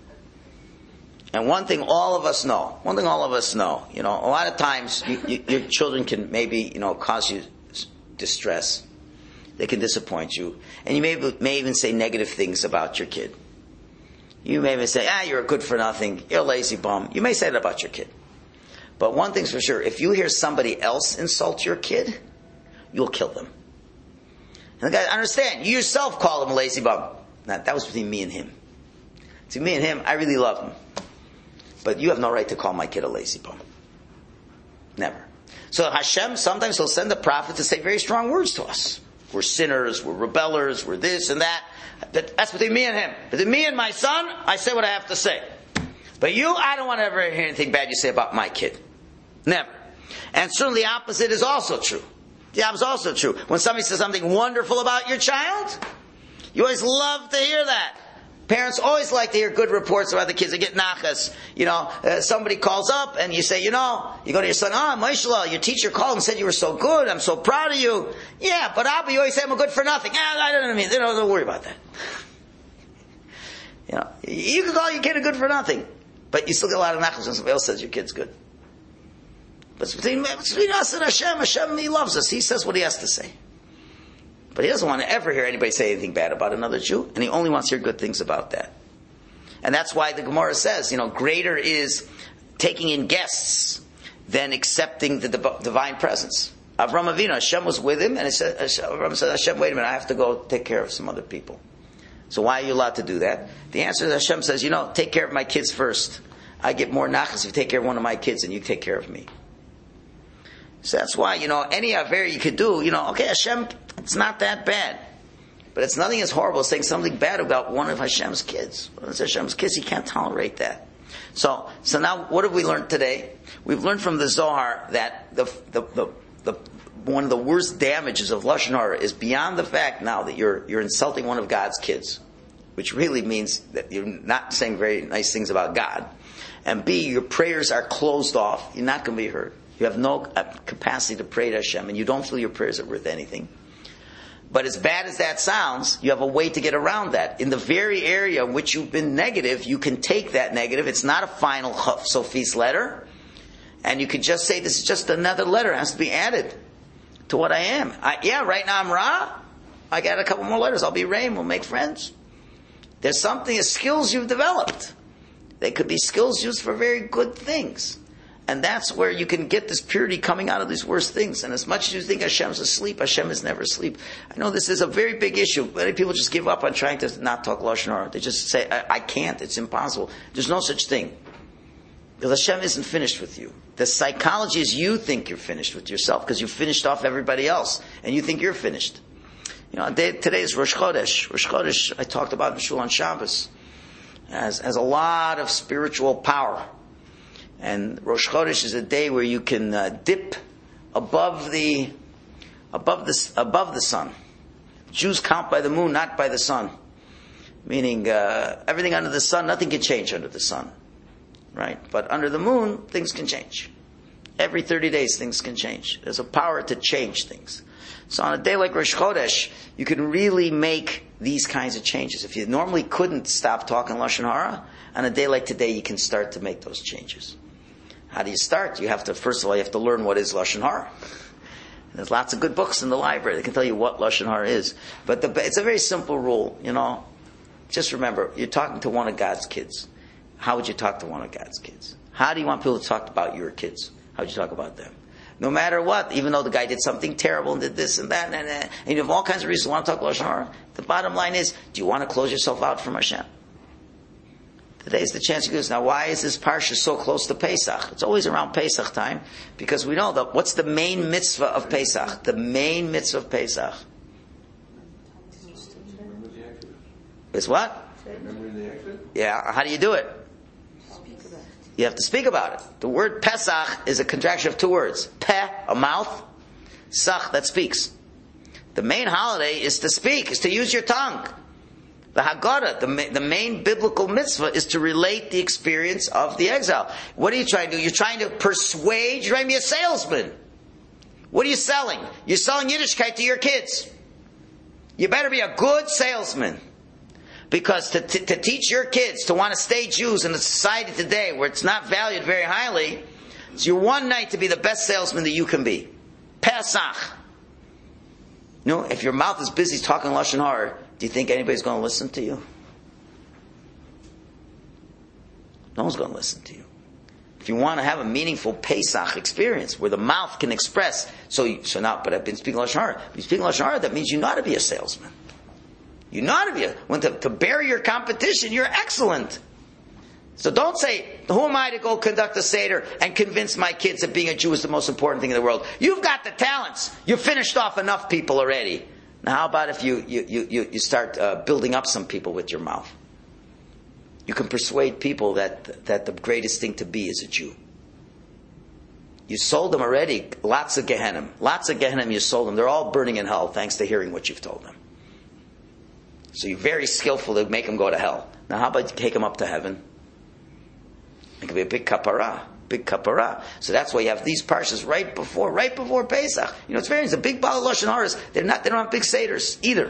Speaker 1: And one thing all of us know, one thing all of us know, you know, a lot of times you, you, your children can maybe, you know, cause you distress. They can disappoint you. And you may, may even say negative things about your kid. You may even say, ah, you're a good for nothing, you're a lazy bum. You may say that about your kid. But one thing's for sure, if you hear somebody else insult your kid, you'll kill them. And the guy, understand, you yourself call him a lazy bum. Now, that was between me and him. To me and him, I really love him. But you have no right to call my kid a lazy bum. Never. So Hashem, sometimes He'll send a prophet to say very strong words to us. We're sinners, we're rebellers, we're this and that. That's between me and him. Between me and my son, I say what I have to say. But you, I don't want to ever hear anything bad you say about my kid. Never. And certainly the opposite is also true. The opposite is also true. When somebody says something wonderful about your child, you always love to hear that. Parents always like to hear good reports about the kids. They get nachas. You know, uh, somebody calls up and you say, you know, you go to your son, ah, oh, mashallah, your teacher called and said you were so good. I'm so proud of you. Yeah, but Abba, you always say I'm a good for nothing. Ah, I don't mean, don't, don't worry about that. You know, you can call your kid a good for nothing, but you still get a lot of nachas when somebody else says your kid's good. But it's between, it's between us and Hashem. Hashem, He loves us. He says what He has to say. But he doesn't want to ever hear anybody say anything bad about another Jew, and he only wants to hear good things about that. And that's why the Gemara says, you know, greater is taking in guests than accepting the div- divine presence. Avram Avinu, Hashem was with him, and it said, Avram said, Hashem, wait a minute, I have to go take care of some other people. So why are you allowed to do that? The answer is Hashem says, you know, take care of my kids first. I get more nachas if you take care of one of my kids than you take care of me. So that's why, you know, any aver you could do, you know, okay, Hashem, it's not that bad. But it's nothing as horrible as saying something bad about one of Hashem's kids. One of Hashem's kids, he can't tolerate that. So, so now what have we learned today? We've learned from the Zohar that the, the, the, the one of the worst damages of Lashon Hara is beyond the fact now that you're, you're insulting one of God's kids, which really means that you're not saying very nice things about God. And B, your prayers are closed off. You're not going to be heard. You have no capacity to pray to Hashem, and you don't feel your prayers are worth anything. But as bad as that sounds, you have a way to get around that. In the very area in which you've been negative, you can take that negative. It's not a final Chaf Sofis letter. And you can just say, this is just another letter. It has to be added to what I am. I, yeah, right now I'm Ra. I got a couple more letters. I'll be Raim. We'll make friends. There's something, skills you've developed. They could be skills used for very good things. And that's where you can get this purity coming out of these worst things. And as much as you think Hashem's asleep, Hashem is never asleep. I know this is a very big issue. Many people just give up on trying to not talk Lashon Hara. They just say, I, I can't, it's impossible. There's no such thing. Because Hashem isn't finished with you. The psychology is you think you're finished with yourself because you finished off everybody else. And you think you're finished. You know, today is Rosh Chodesh. Rosh Chodesh, I talked about in Shul on Shabbos, has, has a lot of spiritual power. And Rosh Chodesh is a day where you can uh, dip above the above the above the sun. Jews count by the moon, not by the sun. Meaning uh, everything under the sun, nothing can change under the sun, right? But under the moon, things can change. Every thirty days, things can change. There's a power to change things. So on a day like Rosh Chodesh, you can really make these kinds of changes. If you normally couldn't stop talking Lashon Hara, on a day like today, you can start to make those changes. How do you start? You have to, first of all, you have to learn what is Lashon Hara. There's lots of good books in the library that can tell you what Lashon Hara is. But the, it's a very simple rule, you know. Just remember, you're talking to one of God's kids. How would you talk to one of God's kids? How do you want people to talk about your kids? How would you talk about them? No matter what, even though the guy did something terrible and did this and that, and, and, and you have all kinds of reasons to want to talk Lashon Hara, the bottom line is, do you want to close yourself out from Hashem? Today's the chance you do this. Now, why is this parsha so close to Pesach? It's always around Pesach time, because we know that what's the main mitzvah of Pesach? The main mitzvah of Pesach is what?
Speaker 4: Remembering the exit?
Speaker 1: Yeah, how do you do it? You have to speak about it. The word Pesach is a contraction of two words. Peh, a mouth. Sach, that speaks. The main holiday is to speak, is to use your tongue. The Haggadah, the, the main biblical mitzvah, is to relate the experience of the exile. What are you trying to do? You're trying to persuade, you're trying to be a salesman. What are you selling? You're selling Yiddishkeit to your kids. You better be a good salesman. Because to, to, to teach your kids to want to stay Jews in a society today where it's not valued very highly, it's your one night to be the best salesman that you can be. Pesach. You know, if your mouth is busy talking Lashon Hara, do you think anybody's going to listen to you? No one's going to listen to you. If you want to have a meaningful Pesach experience where the mouth can express, so you, so now, but I've been speaking Lashon Hara. If you speak Lashon Hara, that means you know how to be a salesman. You know how to be a, when to, to bury your competition, you're excellent. So don't say, who am I to go conduct a Seder and convince my kids that being a Jew is the most important thing in the world? You've got the talents. You've finished off enough people already. Now how about if you, you, you, you start uh, building up some people with your mouth? You can persuade people that, that the greatest thing to be is a Jew. You sold them already lots of Gehenim. Lots of Gehenim you sold them. They're all burning in hell thanks to hearing what you've told them. So you're very skillful to make them go to hell. Now how about you take them up to heaven? It could be a big kapara. Big kapara. So that's why you have these parshas right before, right before Pesach. You know, it's very, it's a big bottle of Lashon Haras. They're not, they don't have big seders either.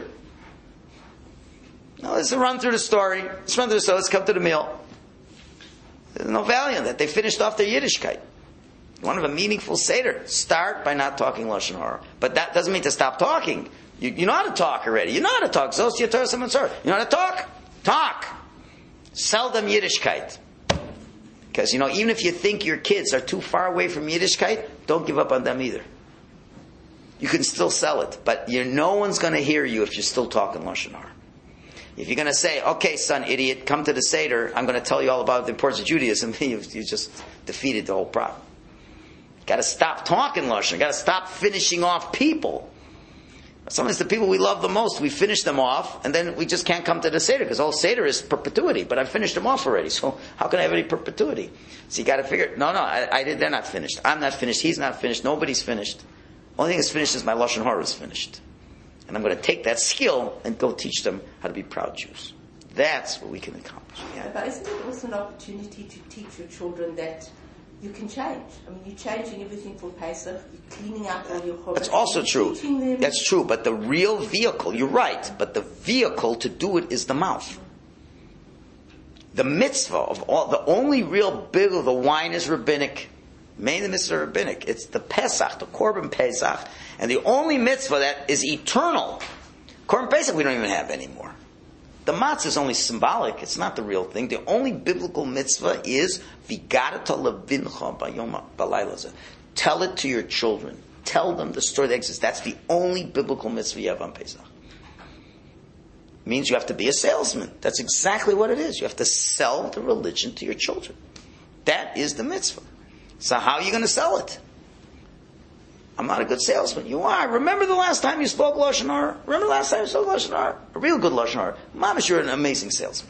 Speaker 1: Now let's run through the story. Let's run through the story. Let's come to the meal. There's no value in that. They finished off their Yiddishkeit. You want to have a meaningful seder. Start by not talking Lashon Hara. But that doesn't mean to stop talking. You, you know how to talk already. You know how to talk. Zos Yator Simon Torah. You know how to talk? Talk. Sell them Yiddishkeit. Because, you know, even if you think your kids are too far away from Yiddishkeit, don't give up on them either. You can still sell it. But you no one's going to hear you if you're still talking Lashon Hara. If you're going to say, okay, son, idiot, come to the Seder, I'm going to tell you all about the importance of Judaism, you've, you just defeated the whole problem. You've got to stop talking Lashon. You've got to stop finishing off people. Sometimes the people we love the most, we finish them off, and then we just can't come to the Seder, because all Seder is perpetuity, but I've finished them off already, so how can I have any perpetuity? So you got to figure, no, no, I, I did, they're not finished. I'm not finished, he's not finished, nobody's finished. Only thing that's finished is my Lashon Hara is finished. And I'm going to take that skill and go teach them how to be proud Jews. That's what we can accomplish.
Speaker 5: Yeah. But isn't it also an opportunity to teach your children that you can change? I mean, you're changing everything for Pesach, you're cleaning out all your chobot.
Speaker 1: That's also true.
Speaker 5: Them.
Speaker 1: That's true, but the real vehicle, you're right, but the vehicle to do it is the mouth. The mitzvah of all, the only real big of the wine is rabbinic. Mainly the mitzvah rabbinic. It's the Pesach, the Korban Pesach, and the only mitzvah that is eternal. Korban Pesach we don't even have anymore. The matzah is only symbolic, it's not the real thing. The only biblical mitzvah is Vigarta levincha bayom balayla. Tell it to your children. Tell them the story that exists. That's the only biblical mitzvah you have on Pesach. It means you have to be a salesman. That's exactly what it is. You have to sell the religion to your children. That is the mitzvah. So how are you going to sell it? I'm not a good salesman. You are. Remember the last time you spoke Lashon Hara? Remember the last time you spoke Lashon Hara? A real good Lashon Hara. Mamash, you're an amazing salesman.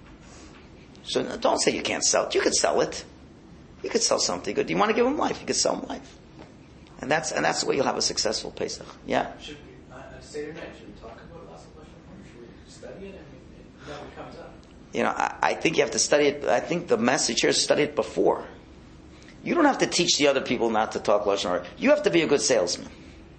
Speaker 1: So don't say you can't sell it. You could sell it. You could sell something good. Do you want to give them life? You could sell them life. And that's and that's the way you'll have a successful Pesach. Yeah?
Speaker 2: Should we, uh, Seder night, should we talk about lots of Lashon Hara? Should we study it? I mean, it never comes up.
Speaker 1: You know, I, I think you have to study it. I think the message here is study it before. You don't have to teach the other people not to talk Lashon Hara. You have to be a good salesman.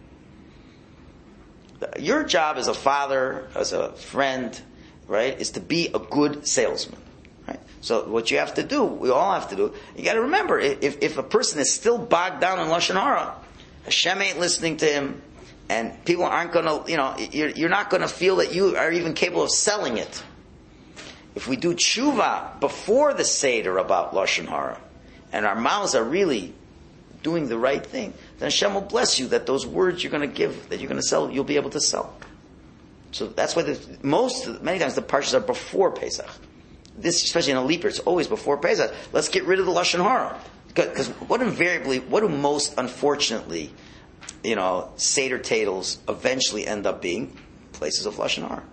Speaker 1: Your job as a father, as a friend, right, is to be a good salesman. Right? So what you have to do, we all have to do, you got to remember, if, if a person is still bogged down in Lashon Hara, Hashem ain't listening to him, and people aren't going to, you know, you're, you're not going to feel that you are even capable of selling it. If we do tshuva before the Seder about Lashon Hara, and our mouths are really doing the right thing, then Hashem will bless you that those words you're going to give, that you're going to sell, you'll be able to sell. So that's why the, most, many times the parshas are before Pesach. This, especially in a leap year, it's always before Pesach. Let's get rid of the Lashon Hara. Because what invariably, what do most, unfortunately, you know, Seder titles eventually end up being? Places of Lashon Hara.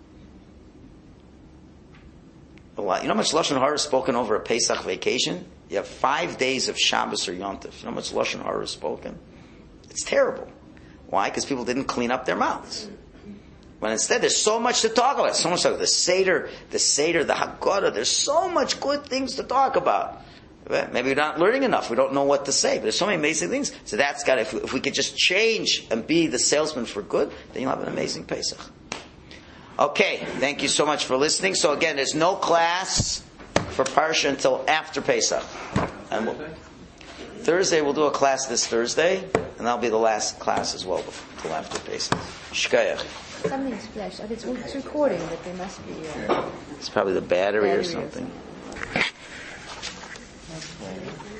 Speaker 1: A lot. You know how much Lashon Hara is spoken over a Pesach vacation? You have five days of Shabbos or Yom Tov. You know how much Lashon Hara is spoken? It's terrible. Why? Because people didn't clean up their mouths. When instead there's so much to talk about. So much like the Seder, the Seder, the Haggadah. There's so much good things to talk about. Maybe we're not learning enough. We don't know what to say. But there's so many amazing things. So that's got, if, if we could just change and be the salesman for good, then you'll have an amazing Pesach. Okay, thank you so much for listening. So again, there's no class for Parsha until after Pesach. And we'll, Thursday, we'll do a class this Thursday, and that'll be the last class as well until after Pesach. Shkayach.
Speaker 6: Something's flashed. It's, it's recording, but there must be a...
Speaker 1: It's probably the battery, battery or something.
Speaker 6: Or something.